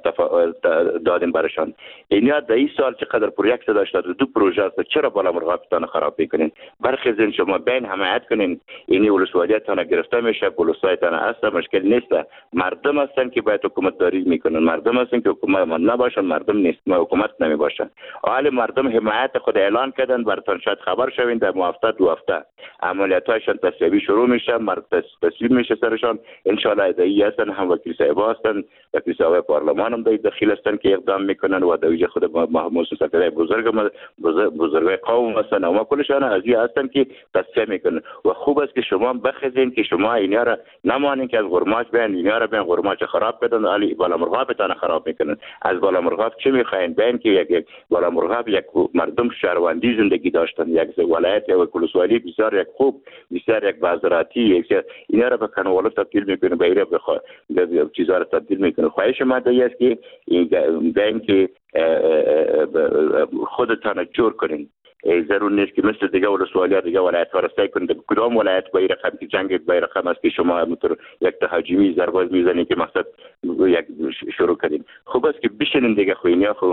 Speaker 8: دادیم برشان اینا در این سال چقدر پروژه داشته دو پروژه است چرا بالامرغابتان خراب میکنین برخی زین شما بین حمایت کنین اینی ولسوالیتان گرفته میشه ولسوالیتان اصلا مشکل نیست مردم هستن که باید حکومت داری میکنن مردم هستن که حکومت نباشن مردم نیست ما حکومت نمی باشه حال مردم حمایت خود اعلان کردن براتون شاید خبر شوین در ماه هفته دو هفته عملیاتاشون تصویبی شروع میشه مرد تصویب میشه سرشان ان شاء الله ادعی هستن هم وکیل صاحب هستن وکیل صاحب پارلمان هم داخل هستن که اقدام میکنن و دویج خود محمود سفیرای بزرگ بزرگای قوم هستن و ما کلشان از این هستن که تصویب میکنن و خوب است که شما بخزین که شما اینا را نمانین که از غرماچ بیان اینا را بیان غرماچ خراب کردن علی بالامرغابتان خراب میکنن از بالامرغاب چه میخواین بین که یک یک بالامرغاب یک مردم شهروندی زندگی داشتن یک ولایت و ولسوالی بسیار یک خوب بسیار یک بازاراتی یک اینا را به کانوالو تبدیل میکنه به ایره بخواد چیزا را تبدیل میکنه خواهش ماده است که بین که خودتان جور کنین ضرور نیست که مثل دیگه ولسوالی دیگه ولایت ها را سعی کنید کدام ولایت با این رقم که جنگ با این رقم است که شما همونطور یک تهاجمی ضرباز میزنید که مقصد یک شروع کردین. خوب است که بشینین دیگه خوینیا خو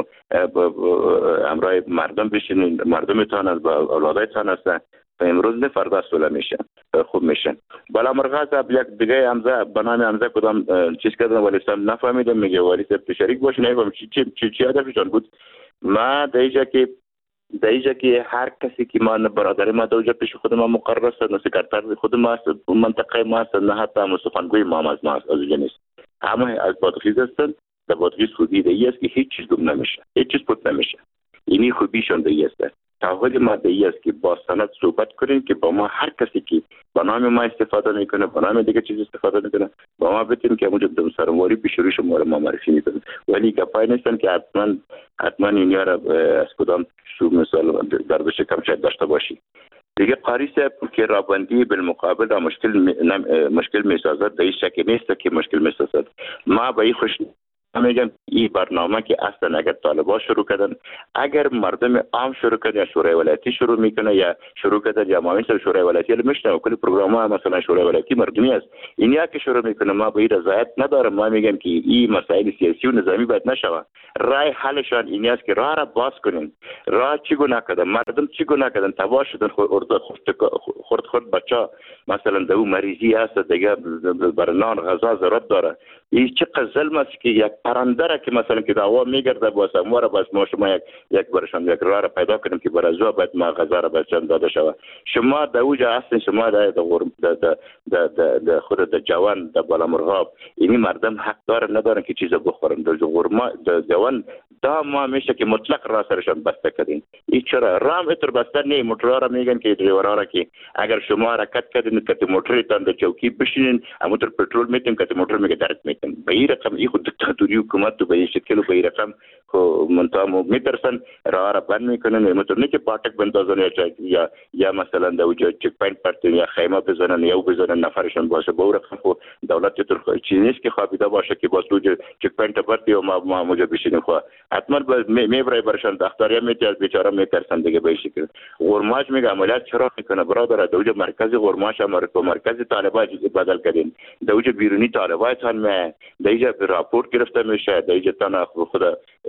Speaker 8: امرای مردم بشینین، مردمتان از با اولادایتان هستن و امروز نه فردا سوله میشه خوب میشه. بالا مرغاز یک دیگه امضا به نام امضا کدام چیز کردن ولی سم نفهمیدم میگه ولی سب شریک باشه نمیفهم چی چی چی, چی هدفشون بود. ما دیجا که دیجا که هر کسی که ما برادر ما دوجا پیش خود ما مقرر است، نه سکرتر خود ما است، منطقه ما است، نه حتی هم سخنگوی ما از ما است، از اینجا نیست. همه از بادغیس هستند. در بادغیس خوبی دیگه است که هیچ چیز گم نمیشه، هیچ چیز پوت نمیشه. اینی خوبیشون دیگه است. تعهد ما دیگه است که با سند صحبت کنیم که با ما هر کسی که با نام ما استفاده میکنه، با نام دیگه چیز استفاده میکنه، با ما بتیم که اونجا دم سرمواری پیش روی شما ما معرفی میکنیم. ولی گپای نیستن که حتما حتما اینا را از کدام سو مثال دردش کم شاید داشته باشی. دیگه قاری صاحب که رابندی بالمقابل مشکل مشکل میسازد، دیگه شکی نیست که مشکل میسازد. ما با این خوش میگم این برنامه که اصلا اگر طالبان شروع کردن، اگر مردم عام شروع کردن یا شورای ولایتی شروع میکنه یا شروع کردن یا معاون سر شورای ولایتی میشنه کلی پروگرام مثلا شورای ولایتی مردمی است، اینیا که شروع میکنه ما به این رضایت ندارم. ما میگم که این مسائل سیاسی و نظامی باید نشوه. رای حلشان این است که راه را باز کنین. راه چی گناه کردن، مردم چی گناه کردن، تباه شدن، خورد خورد بچا مثلا دو مریضی هست دیگه بر نان غذا ضرورت داره. این چه ظلم است که یک پرنده را که مثلا که دعوا میگرده با سموار باز ما شما یک یک برشان یک راه را پیدا کنیم که برای زو باید ما غذا را بچن داده شود. شما در اوجا هستین، شما در در خود در جوان در بالا مرغاب اینی مردم حق دارن ندارن که چیز بخورن. در غرما در جوان دا ما میشه که مطلق راه سرشان بسته کردین. این چرا رام اتر بسته نه؟ موتور را میگن که دریورا را که اگر شما حرکت کردین که موتورتان در چوکی بشینین موتور پترول میتیم که موتور میگه درد میتیم. به این رقم این خود دیکتاتوری حکومت تو به این شکل و به این رقم خو منتها میترسن راه را بند میکنن. موتور نه که پاټک بندازن یا یا مثلا د وجه چک پاینت پرتین یا خیمه بزنن یا بزنن نفرشون باشه. به رقم خو دولت تر چیزی نیست که خوابیده باشه که باز تو چک پاینت پرتی و ما ما موجه بشینیم. خو حتما میبره برشان دختریا میتر بیچاره میترسن دیگه به این شکل. غرماش میگه عملیات چرا میکنه برادر؟ دوجه مرکز غرماش امریکا مرکز طالبان بدل کردین. دوجه بیرونی طالبان تان می دیجا راپورت گرفته میشه، دیجا تن خود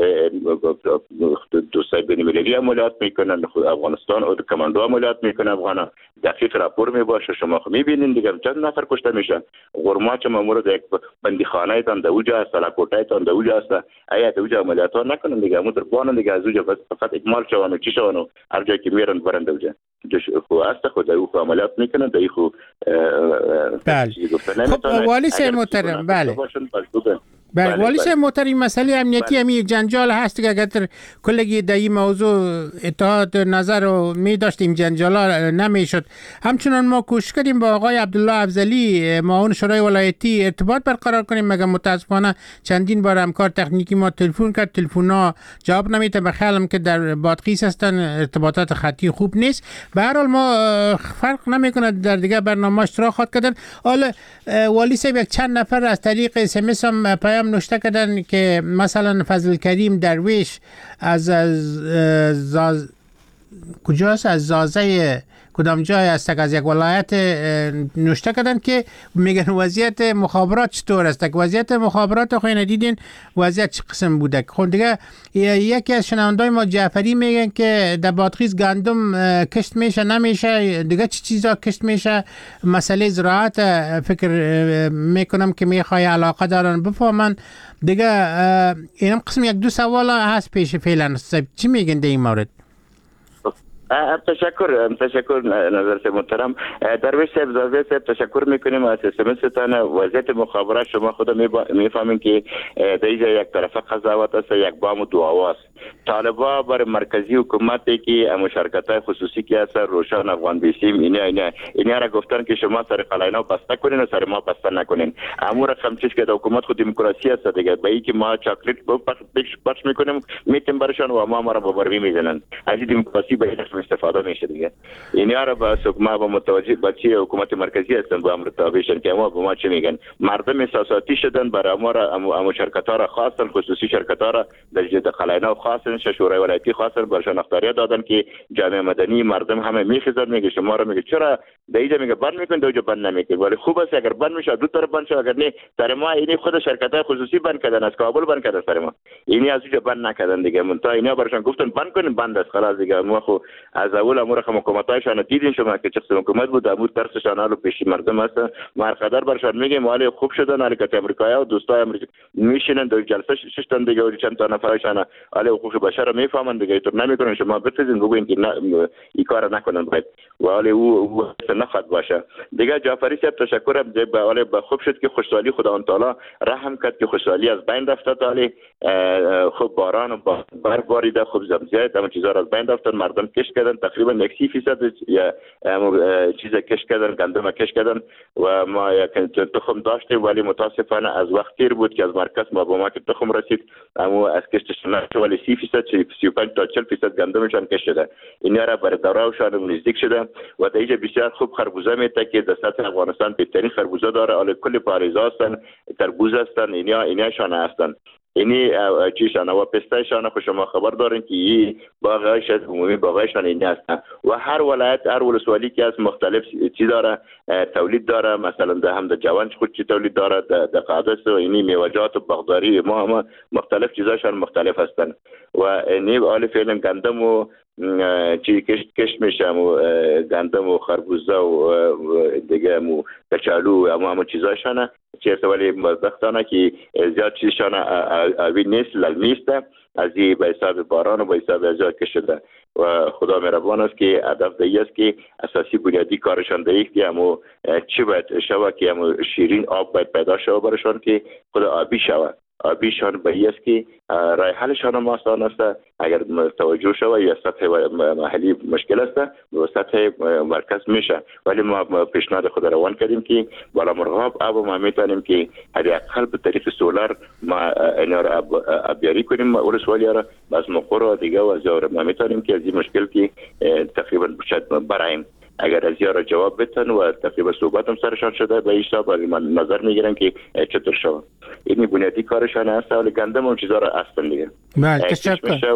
Speaker 8: دوستای بین المللی عملیات میکنن، خود افغانستان او کماندو عملیات میکنه افغانا دقیق راپور میباشه. شما خو میبینین دیگه چند نفر کشته میشن. غرماچ مامور یک بندیخانه تان دوجا سلاکوټای تان دوجا است. آیا دوجا عملیات نکنن دیگه مو در بانه دیگه از اوجا فقط اکمال شوانو چی شوانو هر جایی که میرن برن دوجا خو است خود او عملیات میکنن دی خو
Speaker 3: بله. خب والی سه محترم بله بله والی صاحب محترم مسئله امنیتی همین جنجال هست که اگر کلگی در این موضوع اتحاد نظر رو می داشتیم جنجال ها نمیشد. همچنان ما کوشش کردیم با آقای عبدالله افضلی معاون شورای ولایتی ارتباط برقرار کنیم، مگر متاسفانه چندین بار همکار تکنیکی ما تلفن کرد، تلفن ها جواب نمیده. بخیالم که در بادغیس هستن ارتباطات خطی خوب نیست. به هر حال ما فرق نمیکنه در دیگه برنامه اشتراک خواهد کردن. حالا والی صاحب یک چند نفر از طریق اس ام اس هم پیام نوشته کردن که مثلا فضل کریم درویش از از زاز... کجاست از زازه کدام جای است که از یک ولایت نوشته کردن که میگن وضعیت مخابرات چطور است. که وضعیت مخابرات خو ندیدین وضعیت چه قسم بوده. خود دیگه یکی از شنوندای ما جعفری میگن که در بادغیس گندم کشت میشه نمیشه، دیگه چه چیزا کشت میشه. مسئله زراعت فکر میکنم که میخوای علاقه دارن بفهمن دیگه. اینم قسم یک دو سوال هست پیش فعلا. چی میگن در این مورد؟
Speaker 8: تشکر تشکر نظر سے محترم درویش صاحب زاویه صاحب تشکر میکنیم از اسمستان. وضعیت مخابرات شما خود میفهمین که دیجا یک طرف قضاوت است، یک بام دو آواز. طالبا بر مرکزی حکومتی که مشارکت خصوصی که است روشن افغان بیسیم اینا اینا اینا را گفتن که شما سر قلاینا بسته کنین و سر ما بسته نکنین. امور خمچش که حکومت خود دموکراسی است دیگه. به اینکه ما چاکلیت پخش میکنیم میتیم برشان و ما ما را ببر میزنن. از دموکراسی به استفاده میشه دیگه. اینا رو با ما با متوجه بچی حکومت مرکزی هستن با امر تابعشن که ما به ما چه میگن مردم احساساتی شدن برای ما را ام شرکت ها را خواستن خصوصی شرکت ها را در جهت قلعه خواستن شورای ولایتی خواستن برشان اختیار دادن که جامعه مدنی مردم همه میخزن میگه شما را میگه چرا در اینجا میگه بند میکن در اونجا بند نمیکن ولی خوب است اگر بند میشه دو طرف بند شه اگر نه سر ما اینی خود شرکت های خصوصی بند کردن از کابل بند کردن سر ما اینی از اونجا بند نکردن دیگه منتها اینا برشان گفتن بند کنین بند است خلاص دیگه ما خو از اول امور حکومتایشان دیدین شما که چه حکومت بود امور درسشان رو پیش مردم هست ما قدر برشان میگیم ولی خوب شدن حرکت امریکایی و دوستای امریکا میشینن در جلسه ششتن دیگه و چند تا نفرشان ولی حقوق بشر میفهمن دیگه تو نمیکنن شما بتزین بگوین که این کار نکنن باید ولی او نخواد باشه دیگه. جعفری صاحب تشکر ولی خوب شد که خوشحالی خداوند تعالی رحم کرد که خوشحالی از بین رفت تعالی خوب باران و برف باریده خوب زمزیه تمام چیزا از بین رفتن مردم کش کردن تقریبا یک سی فیصد یا چیز کش کردن گندم کش کردن و ما یک تخم داشتیم ولی متاسفانه از وقت تیر بود که از مرکز ما به ما که تخم رسید اما از کشتش نشد ولی سی فیصد سی و پنج تا چهل فیصد گندمشان کش شده اینا را بر دورهشان نزدیک شده و در اینجا بسیار خوب خربوزه میته که در سطح افغانستان بهترین خربوزه داره حالا کل پاریزا هستن تربوز هستن اینا ایناشان هستن اینی چیشان و پستایشان خو شما خبر دارین که این باغایش از عمومی باغایشان این هستن و هر ولایت هر ولسوالی که از مختلف چیز داره تولید داره مثلا ده هم در جوانج خود چی تولید داره در قادس و اینی میوجات و باغداری ما هم مختلف چیزاشان مختلف هستن و اینی حال فعلا گندم و چی کشت کشت میشه و گندم و خربوزه و دیگه مو کچالو اما همون چیزاشانه چه ولی مزدختانه که زیاد چیزشان اوی نیست للمیسته از این به حساب باران و به حساب ازیاد کشده و خدا مهربان است که هدف دیگه است که اساسی بنیادی کارشان دیگه که همو چی باید شوه که همو شیرین آب باید پیدا شوه برشان که خدا آبی شوه آبیشان به است که رای حلشان هم آسان است اگر توجه شوه یا سطح محلی مشکل است و سطح مرکز میشه ولی ما پیشنهاد خود روان کردیم که بالا مرغاب آب ما میتونیم که حداقل به طریق سولار ما اینا را آبیاری کنیم ولسوالی را باز مقر و دیگه و زیار ما میتونیم که از این مشکل که تقریبا شاید برایم اگر از یارا جواب بتن و تقریبا صحبت هم سرشان شده به ایشتا من نظر میگیرم که چطور شد این بنیادی کارشان هست ولی گندم اون چیزا را هستن دیگه.
Speaker 3: بله تشکر.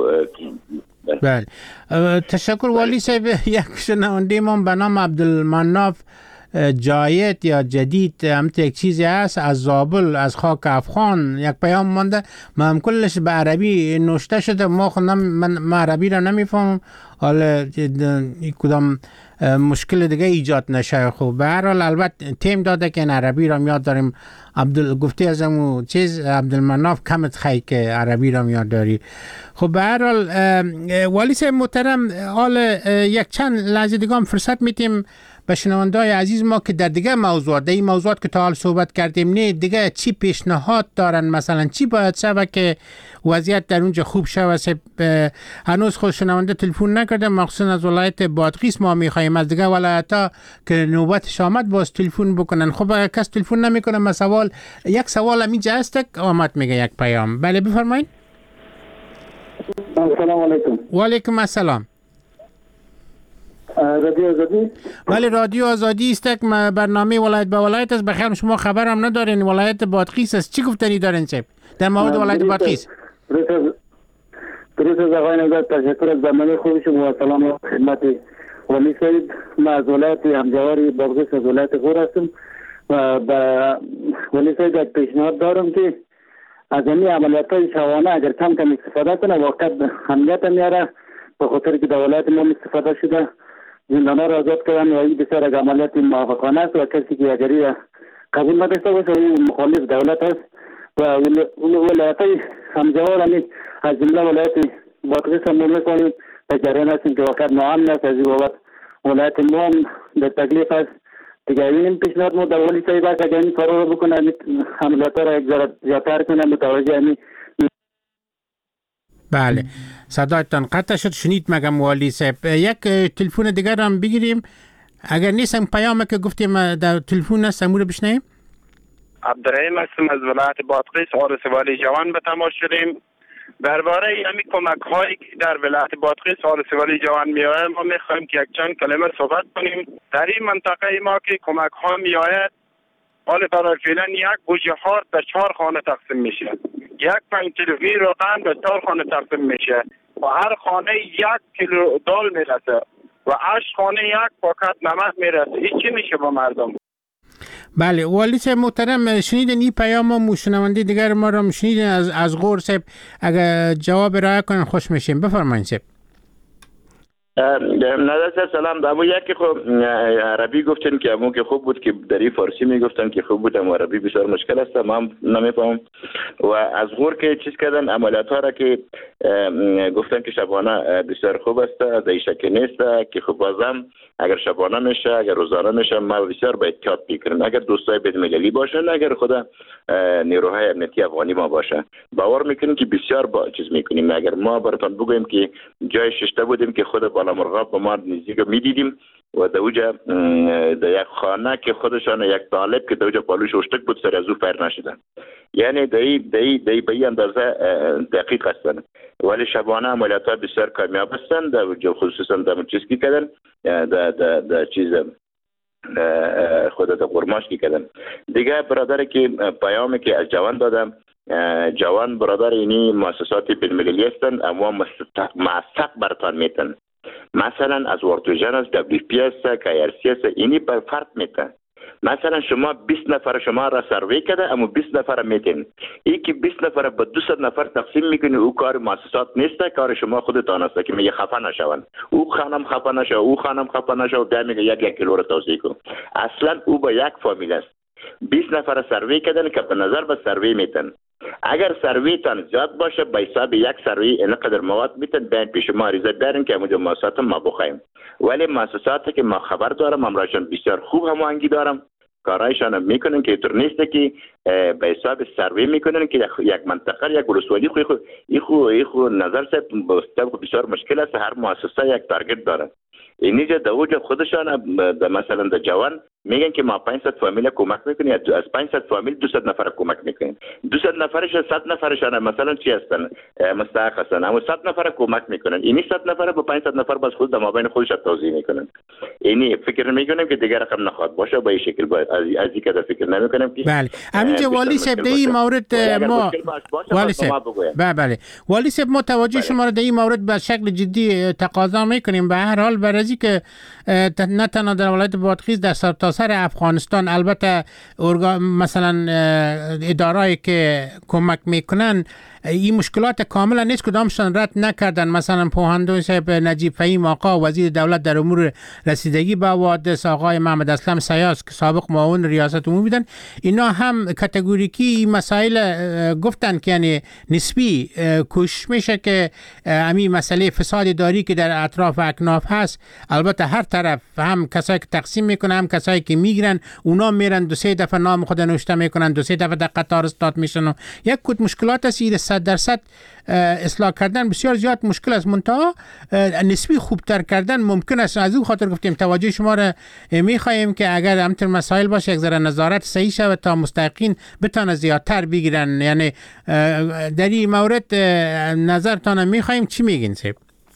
Speaker 3: بله تشکر والی صاحب. یک شنونده ما به نام عبدالمناف جایت یا جدید هم یک چیزی هست از زابل از خاک افغان یک پیام مانده ما هم کلش به عربی نوشته شده ما خودم من ما عربی را نمیفهمم حالا کدام مشکل دیگه ایجاد نشه. خب به هر حال البته تیم داده که این عربی را یاد داریم. عبدال گفتی از همون چیز عبدالمناف کمت خیلی که عربی را یاد داری. خب به هر حال والی صاحب محترم حال یک چند لحظه دیگه هم فرصت میتیم به شنونده‌های عزیز ما که در دیگه موضوعات در این موضوعات که تا حال صحبت کردیم نه دیگه چی پیشنهاد دارن مثلا چی باید شوه که وضعیت در اونجا خوب شوه. هنوز خود شنونده تلفن نکرده مخصوصا از ولایت بادغیس ما میخوایم از دیگه ولایت‌ها که نوبتش آمد باز تلفن بکنن. خب کس تلفن نمیکنه ما سوال یک سوال همینجا هست که آمد میگه یک پیام. بله بفرمایید.
Speaker 5: سلام علیکم.
Speaker 3: و علیکم السلام.
Speaker 5: رادیو آزادی؟
Speaker 3: بله رادیو آزادی است که برنامه ولایت به ولایت است. بخیر شما خبر هم ندارین ولایت بادغیس است چی گفتنی دارین چه در مورد ولایت بادغیس؟
Speaker 5: درست از آقای نزد تشکر از برنامه خوب شما و سلام و خدمت ولی صاحب. ما از ولایت همجواری بادغیس از ولایت غور هستم و با ولی صاحب یک پیشنهاد دارم که از این عملیات های شوانه اگر کم کم استفاده کنه واقعا اهمیت میاره به خاطر که در ولایت ما استفاده شده زندانها را آزاد کردن و این بسیار از عملیات موافقانه است و کسی که اگری قبول نداشته باشه او مخالف دولت است و ولایت های همجوار همی از جمله ولایت بادغیس هم میکنیم در جریان هستیم که واقعا ناامن است. از این بابت ولایت ما هم در تکلیف است دیگه. این پیشنهاد ما در ولی صاحب است اگر این کار را بکنه عملیات را یک ذره زیادتر کنه متوجه همی.
Speaker 3: بله صدایتان قطع شد شنید مگم والی صاحب. یک تلفن دیگر هم بگیریم اگر نیستم پیامه که گفتیم در تلفن است امور بشنیم.
Speaker 14: عبدالرحیم هستم از ولایت بادغیس عرس والی جوان به تماس شدیم درباره همین کمک هایی که در ولایت بادغیس ولسوالی جوان میآید ما میخواهیم که یک چند کلمه صحبت کنیم. در این منطقه ما که کمک ها میآید حال برای فعلا یک گوجه هار به چهار خانه تقسیم میشه، یک پنج کیلوگرم روغن به چهار خانه تقسیم میشه و هر خانه یک کیلو دال میرسه و هشت خانه یک پاکت نمک میرسه. این چی میشه با مردم؟
Speaker 3: بله والی صاحب محترم، شنیدین این پیام ما شنونده دیگر ما را شنیدین از از غور صاحب، اگر جواب ارائه کنن خوش میشیم. بفرمایید صاحب.
Speaker 8: نظر سلام. دامو یکی خب عربی گفتن که امو که خوب بود که در این فارسی میگفتن که خوب بود، اما عربی بسیار مشکل است، ما نمیفهمم. و از غور که چیز کردن عملیات ها را که گفتن که شبانه بسیار خوب است، از این شک نیست که خب بازم اگر شبانه میشه اگر روزانه میشه ما بسیار باید احتیاط بکنیم. اگر دوستای بین المللی باشن، اگر خدا نیروهای امنیتی افغانی ما باشه، باور میکنیم که بسیار با چیز میکنیم. اگر ما براتون بگویم که جای ششته بودیم که خود بالا مرغاب با ما نزدیک میدیدیم و در اوجا در یک خانه که خودشان یک طالب که در اوجا پالوش اشتک بود سر از او فیر نشدن. یعنی دایی دایی دایی به این اندازه دقیق هستن، ولی شبانه عملیات ها بسیار کامیاب هستن. در اوجا خصوصا در چیز کی کردن در در در چیز خود در قرماش کی کردن دیگه. برادر که پیامی که از جوان دادم، جوان برادر اینی مؤسسات بین المللی هستند اما مستق برتان میتن. مثلا از ورتوژن از دبلیو پی اس که ار سی اس اینی بر فرد میتن. مثلا شما بیست نفر شما را سروی کرده اما بیست نفر میتین، این که بیست نفر به دویست نفر تقسیم میکنی، او کار مؤسسات نیست، کار شما خودتان است که میگه خفه نشون، او خانم خفه نشه، او خانم خفه نشه و ده میگه یک یک کیلو را توزیع کن. اصلا او با یک فامیل است. بیست نفر سروی کردن که به نظر به سروی میتن. اگر سروی تان زیاد باشه به حساب یک سروی اینقدر مواد میتن بین پیش ما عریضه برین که اونجا مؤسسات ما بخوایم. ولی مؤسساتی که ما خبر دارم امرایشان بسیار خوب هماهنگی دارم، کارایشان میکنن که اینطور نیست که به حساب سروی میکنن که یک منطقه یک ولسوالی خو خو خو خو نظر سه بسیار مشکل است. هر مؤسسه یک تارگت داره. اینجا در اوج خودشان مثلا در جوان میگن که ما پانصد فامیل کمک میکنیم، از پانصد فامیل دویست نفر کمک میکنیم. دویست نفرش صد نفرشان مثلا چی هستن مستحق هستن، اما صد نفر کمک میکنن. اینی صد نفر با پانصد نفر باز خود در مابین خودش توزیع میکنن. اینی فکر میکنم که دیگر رقم نخواد باشه به این شکل. باید از از این کده فکر نمیکنم که
Speaker 3: بله. همینجا والی صاحب در این مورد ما والی صاحب بله بله والی صاحب ما توجه شما را در این مورد به شکل جدی تقاضا میکنیم. به هر حال برای که نه تنها در ولایت بادغیس در سرتاسر افغانستان البته مثلا ادارهایی که کمک میکنن این مشکلات کاملا نیست کدامشان رد نکردن. مثلا پوهندون صاحب نجیب فهیم آقا وزیر دولت در امور رسیدگی به حوادث، آقای محمد اسلم سیاس که سابق معاون ریاست عمومی بودن، اینا هم کاتگوریکی مسائل گفتن که یعنی نسبی کوشش میشه که همین مسئله فساد اداری که در اطراف اکناف هست، البته هر طرف هم کسایی که تقسیم میکنن هم کسایی که میگیرن اونا میرن دو سه دفعه نام خود نوشته میکنن، دو سه دفعه در قطار استاد میشن و یک کد مشکلات است. صد درصد اصلاح کردن بسیار زیاد مشکل است، منتها نسبی خوبتر کردن ممکن است. از اون خاطر گفتیم توجه شما را میخواهیم که اگر همینطور مسائل باشه یک ذره نظارت صحیح شود تا مستحقین بتونه زیادتر بگیرن. یعنی در این مورد نظرتان میخواهیم، چی میگین صاحب؟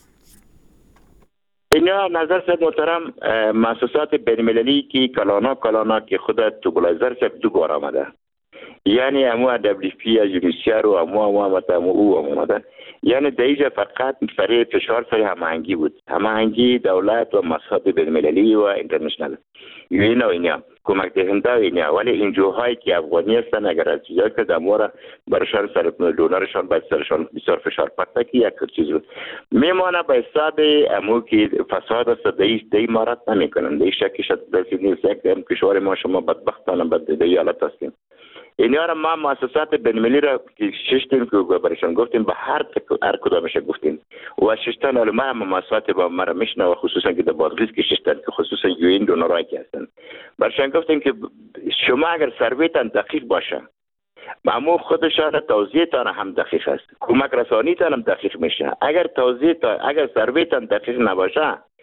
Speaker 8: اینا نظر صاحب محترم، مؤسسات بین المللی که کلانا کلانا که خود تو بلایزر صاحب دو بار آمده، یعنی امو دبلیو پی از یونیسیار و امو امو امو امو او آمده. یعنی دیجا فقط سری فشار سری هماهنگی بود، هماهنگی دولت و مؤسسات بین المللی و اینترنشنال اینا و اینا کمک دهنده و اینا. ولی این جوهایی که افغانی هستن اگر از چیزایی که دموره برشان سر دونارشان باید سرشان بسیار فشار پرده که یک چیز بود میمانه به حساب امو که فساد است. دی دی مارت نمی کنن، دی شکی شد دستی نیست. یک کشور ما شما بدبختانه بد دی حالت هستیم. اینا را ما مؤسسات بین المللی را که ششتیم که برشان گفتیم به هر هر کدامش گفتیم و ششتن علما هم مؤسسات با مرا میشنه و خصوصا که در بادغیس که ششتن که خصوصا یوین دونرایی که هستن برشان گفتیم که شما اگر سرویتان دقیق باشه معمول خودشان توضیحتان هم دقیق است، کمک رسانیتان هم دقیق میشه. اگر توضیحتان اگر سرویتان دقیق نباشه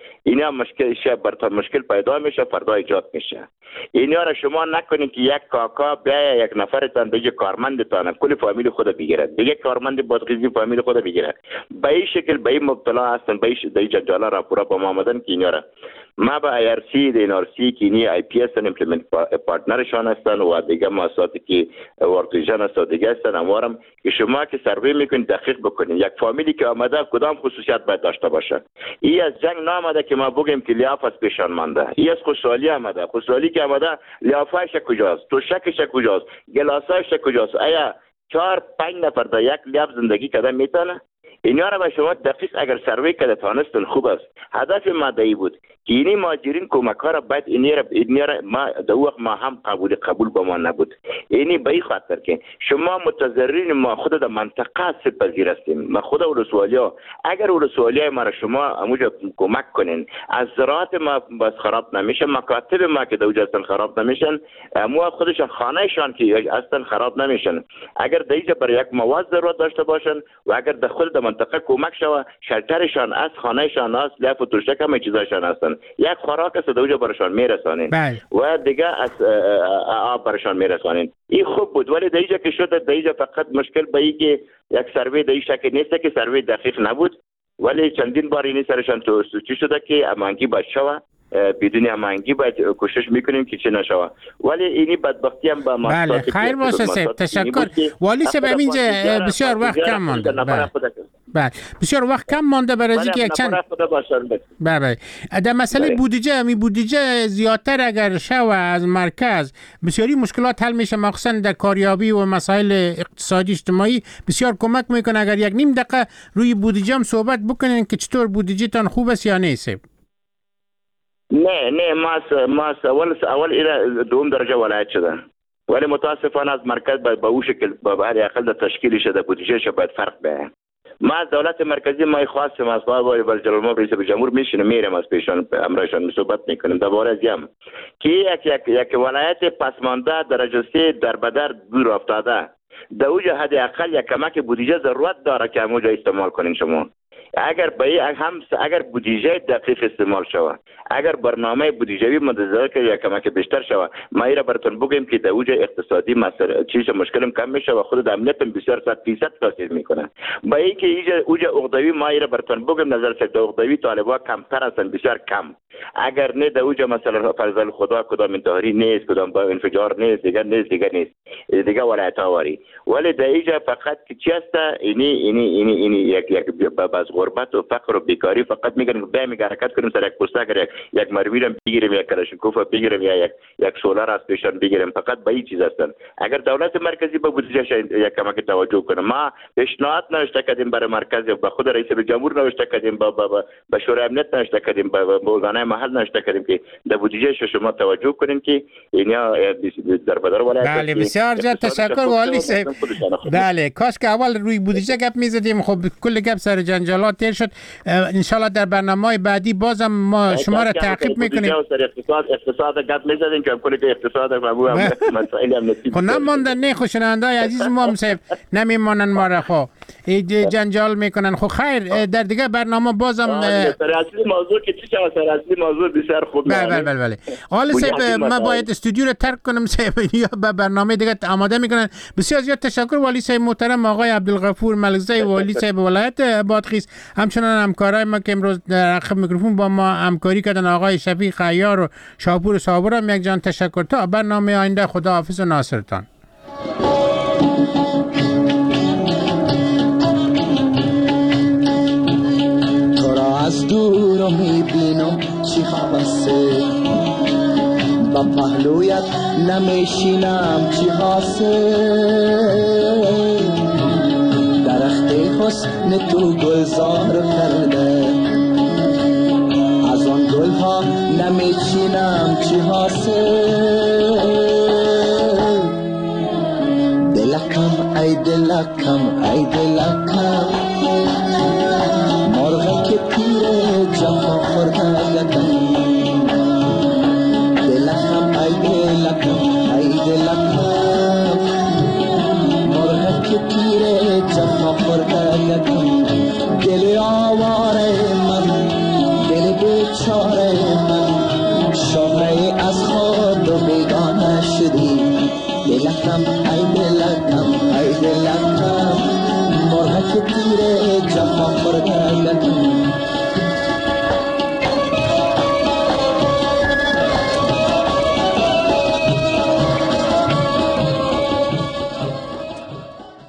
Speaker 8: اینا مشکل شب برتر مشکل پیدا میشه، فردا ایجاد میشه. اینا را شما نکنید که یک کاکا بیا یک نفرتان بگه کارمندتان کل فامیل خود بگیره، دیگه کارمند بادغیسی فامیل خود بگیره. به این شکل به این مبتلا هستن، به این جنجالا را پورا با ما آمدن که اینا را ما با آی آر سی دی ان آر سی که اینی آی پی اس ایمپلمنت پارتنرشان هستن و دیگه مؤسساتی که ورتیژن هست و دیگه هستن. اموارم که شما که سروی میکنید دقیق بکنید یک فامیلی که آمده کدام خصوصیت باید داشته باشه. این از جنگ نامده که ما بگیم که لیاف از پیشان مانده، این از خوشحالی آمده. خوشحالی که آمده لیافش کجاست، توشکش کجاست، گلاساش کجاست. آیا چهار پنج نفر در یک لیاف زندگی کردن میتونه؟ اینا را به شما دقیق اگر سروی کرده تانستن خوب است. هدف ما دایی بود که اینی ماجرین کمک ها را باید اینی را, اینی را ما در وقت ما هم قبول قبول با ما نبود. اینی به این خاطر که شما متضررین ما خود در منطقه سپذیر هستیم. ما خود ولسوالی ها اگر ولسوالی های ما را شما اموجا کمک کنین از زراعت ما بس خراب نمیشه، مکاتب ما که دوجه هستن خراب نمیشن، مو خودشان خانهشان که اصلا خراب نمیشن. اگر دیجا برای یک مواد ضرورت داشته باشن و اگر در خود در منطقه کمک شوه شلترشان از خانهشان است، لف و ترشک همه چیزاشان هستن، یک خوراک است دوجا برشان میرسانین و دیگه از آب برشان میرسانین. این خوب بود. ولی دیجا که شد دیجا فقط مشکل به این که یک سروی در این شکل نیست که سروی دقیق نبود، ولی چندین بار اینی سرشان تو چی شده که امانگی باید شوه، بدون امانگی باید کوشش میکنیم که چه نشوه. ولی اینی بدبختی هم با ما.
Speaker 3: بله خیر باشه سید، تشکر. والی سب اینجا بسیار وقت کم مانده. بله بسیار وقت کم مانده برای اینکه یک چند بله بله در مسئله بودجه می بودجه زیادتر اگر شو از مرکز بسیاری مشکلات حل میشه، مخصوصا در کاریابی و مسائل اقتصادی اجتماعی بسیار کمک میکنه. اگر یک نیم دقیقه روی بودجه هم صحبت بکنین که چطور بودجه تان خوب است یا نیست.
Speaker 8: نه نه ما ما اول اول الى دوم درجه ولایت شده، ولی متاسفانه از مرکز به او شکل به هر اقل در تشکیل شده بودجه شه باید فرق به. ما از دولت مرکزی ما خواستیم از آقای ولی جلال رئیس جمهور میشینه میرم از پیشان امرشان صحبت میکنیم درباره از یم که یک یک یک ولایت پسمانده درجه سه در بدر دور افتاده در اوج حد اقل یک کمک بودجه ضرورت داره که همونجا استعمال کنین. شما اگر به هم اگر بودجه دقیق استعمال شود، اگر برنامه بودجه‌ای مدرسه که یک کمک بیشتر شود، ما ایرا براتون بگیم که در اوج اقتصادی مسئله چیز مشکلم کم میشه و خود امنیت بسیار صد درصد تاثیر میکنه. با اینکه ایج اوج عقدوی ما ایرا براتون بگیم نظر سکته عقدوی طالبا کمتر هستن، بسیار کم. اگر نه در اوج مثلا فرض خدا کدام انتحاری نیست، کدام با انفجار نیست، دیگه نیست دیگه نیست دیگه ولایت آوری. ولی در ایج فقط چی است اینی اینی اینی اینی یک یک باز غربت و فقر و بیکاری فقط میگن به می حرکت کنیم سر یک پوسته اگر یک مرویرم بگیریم یک کلاشینکوف بگیریم یا یک یک سولار از پیشان بگیریم، فقط به این چیز هستن. اگر دولت مرکزی به بودجه یک کمک توجه کنه، ما پیشنهاد نوشته کردیم برای مرکز، به خود رئیس جمهور نوشته کردیم، با با با شورای امنیت نوشته کردیم، با موزانه محل نوشته کردیم که در بودجه شما توجه کنین که اینا در بدر ولایت.
Speaker 3: بله بسیار زیاد تشکر والی صاحب. بله کاش که اول روی بودجه گپ میزدیم، خب کل گپ سر جنجالات تیر شد. ان شاء الله در برنامه‌های بعدی بازم ما شما را تعقیب میکنیم.
Speaker 8: اقتصاد اقتصاد گپ میزدیم که کل اقتصاد و مسائل امنیتی
Speaker 3: خب نماندن. نه خوشنندای عزیز ما صاحب نمیمانن ما را خب جنجال میکنن. خب خیر در دیگه برنامه بازم
Speaker 8: سر اصلی موضوع که چی سر اصلی موضوع بسیار خوب.
Speaker 3: بله بله بله بله حالا صاحب ما باید استودیو رو ترک کنم صاحب یا به برنامه دیگه آماده میکنن. بسیار زیاد تشکر والی صاحب محترم آقای عبدالغفور ملکزی والی صاحب ولایت بادغیس. همچنان همکارای ما که امروز در عقب میکروفون با ما همکاری کردن آقای شفیق عیار و شاپور صابر هم یک جان تشکر. تا برنامه آینده خدا حافظ و ناصرتان.
Speaker 15: تو را از دور رو میبینم چی خبسته، با پهلویت نمیشینم چی حاصل، درخت حسن تو گلزار کرده، از آن گلها نمیچینم چی حاصل، دلکم ای دلکم ای دلکم، مرغی که پیر جفا خورده یکم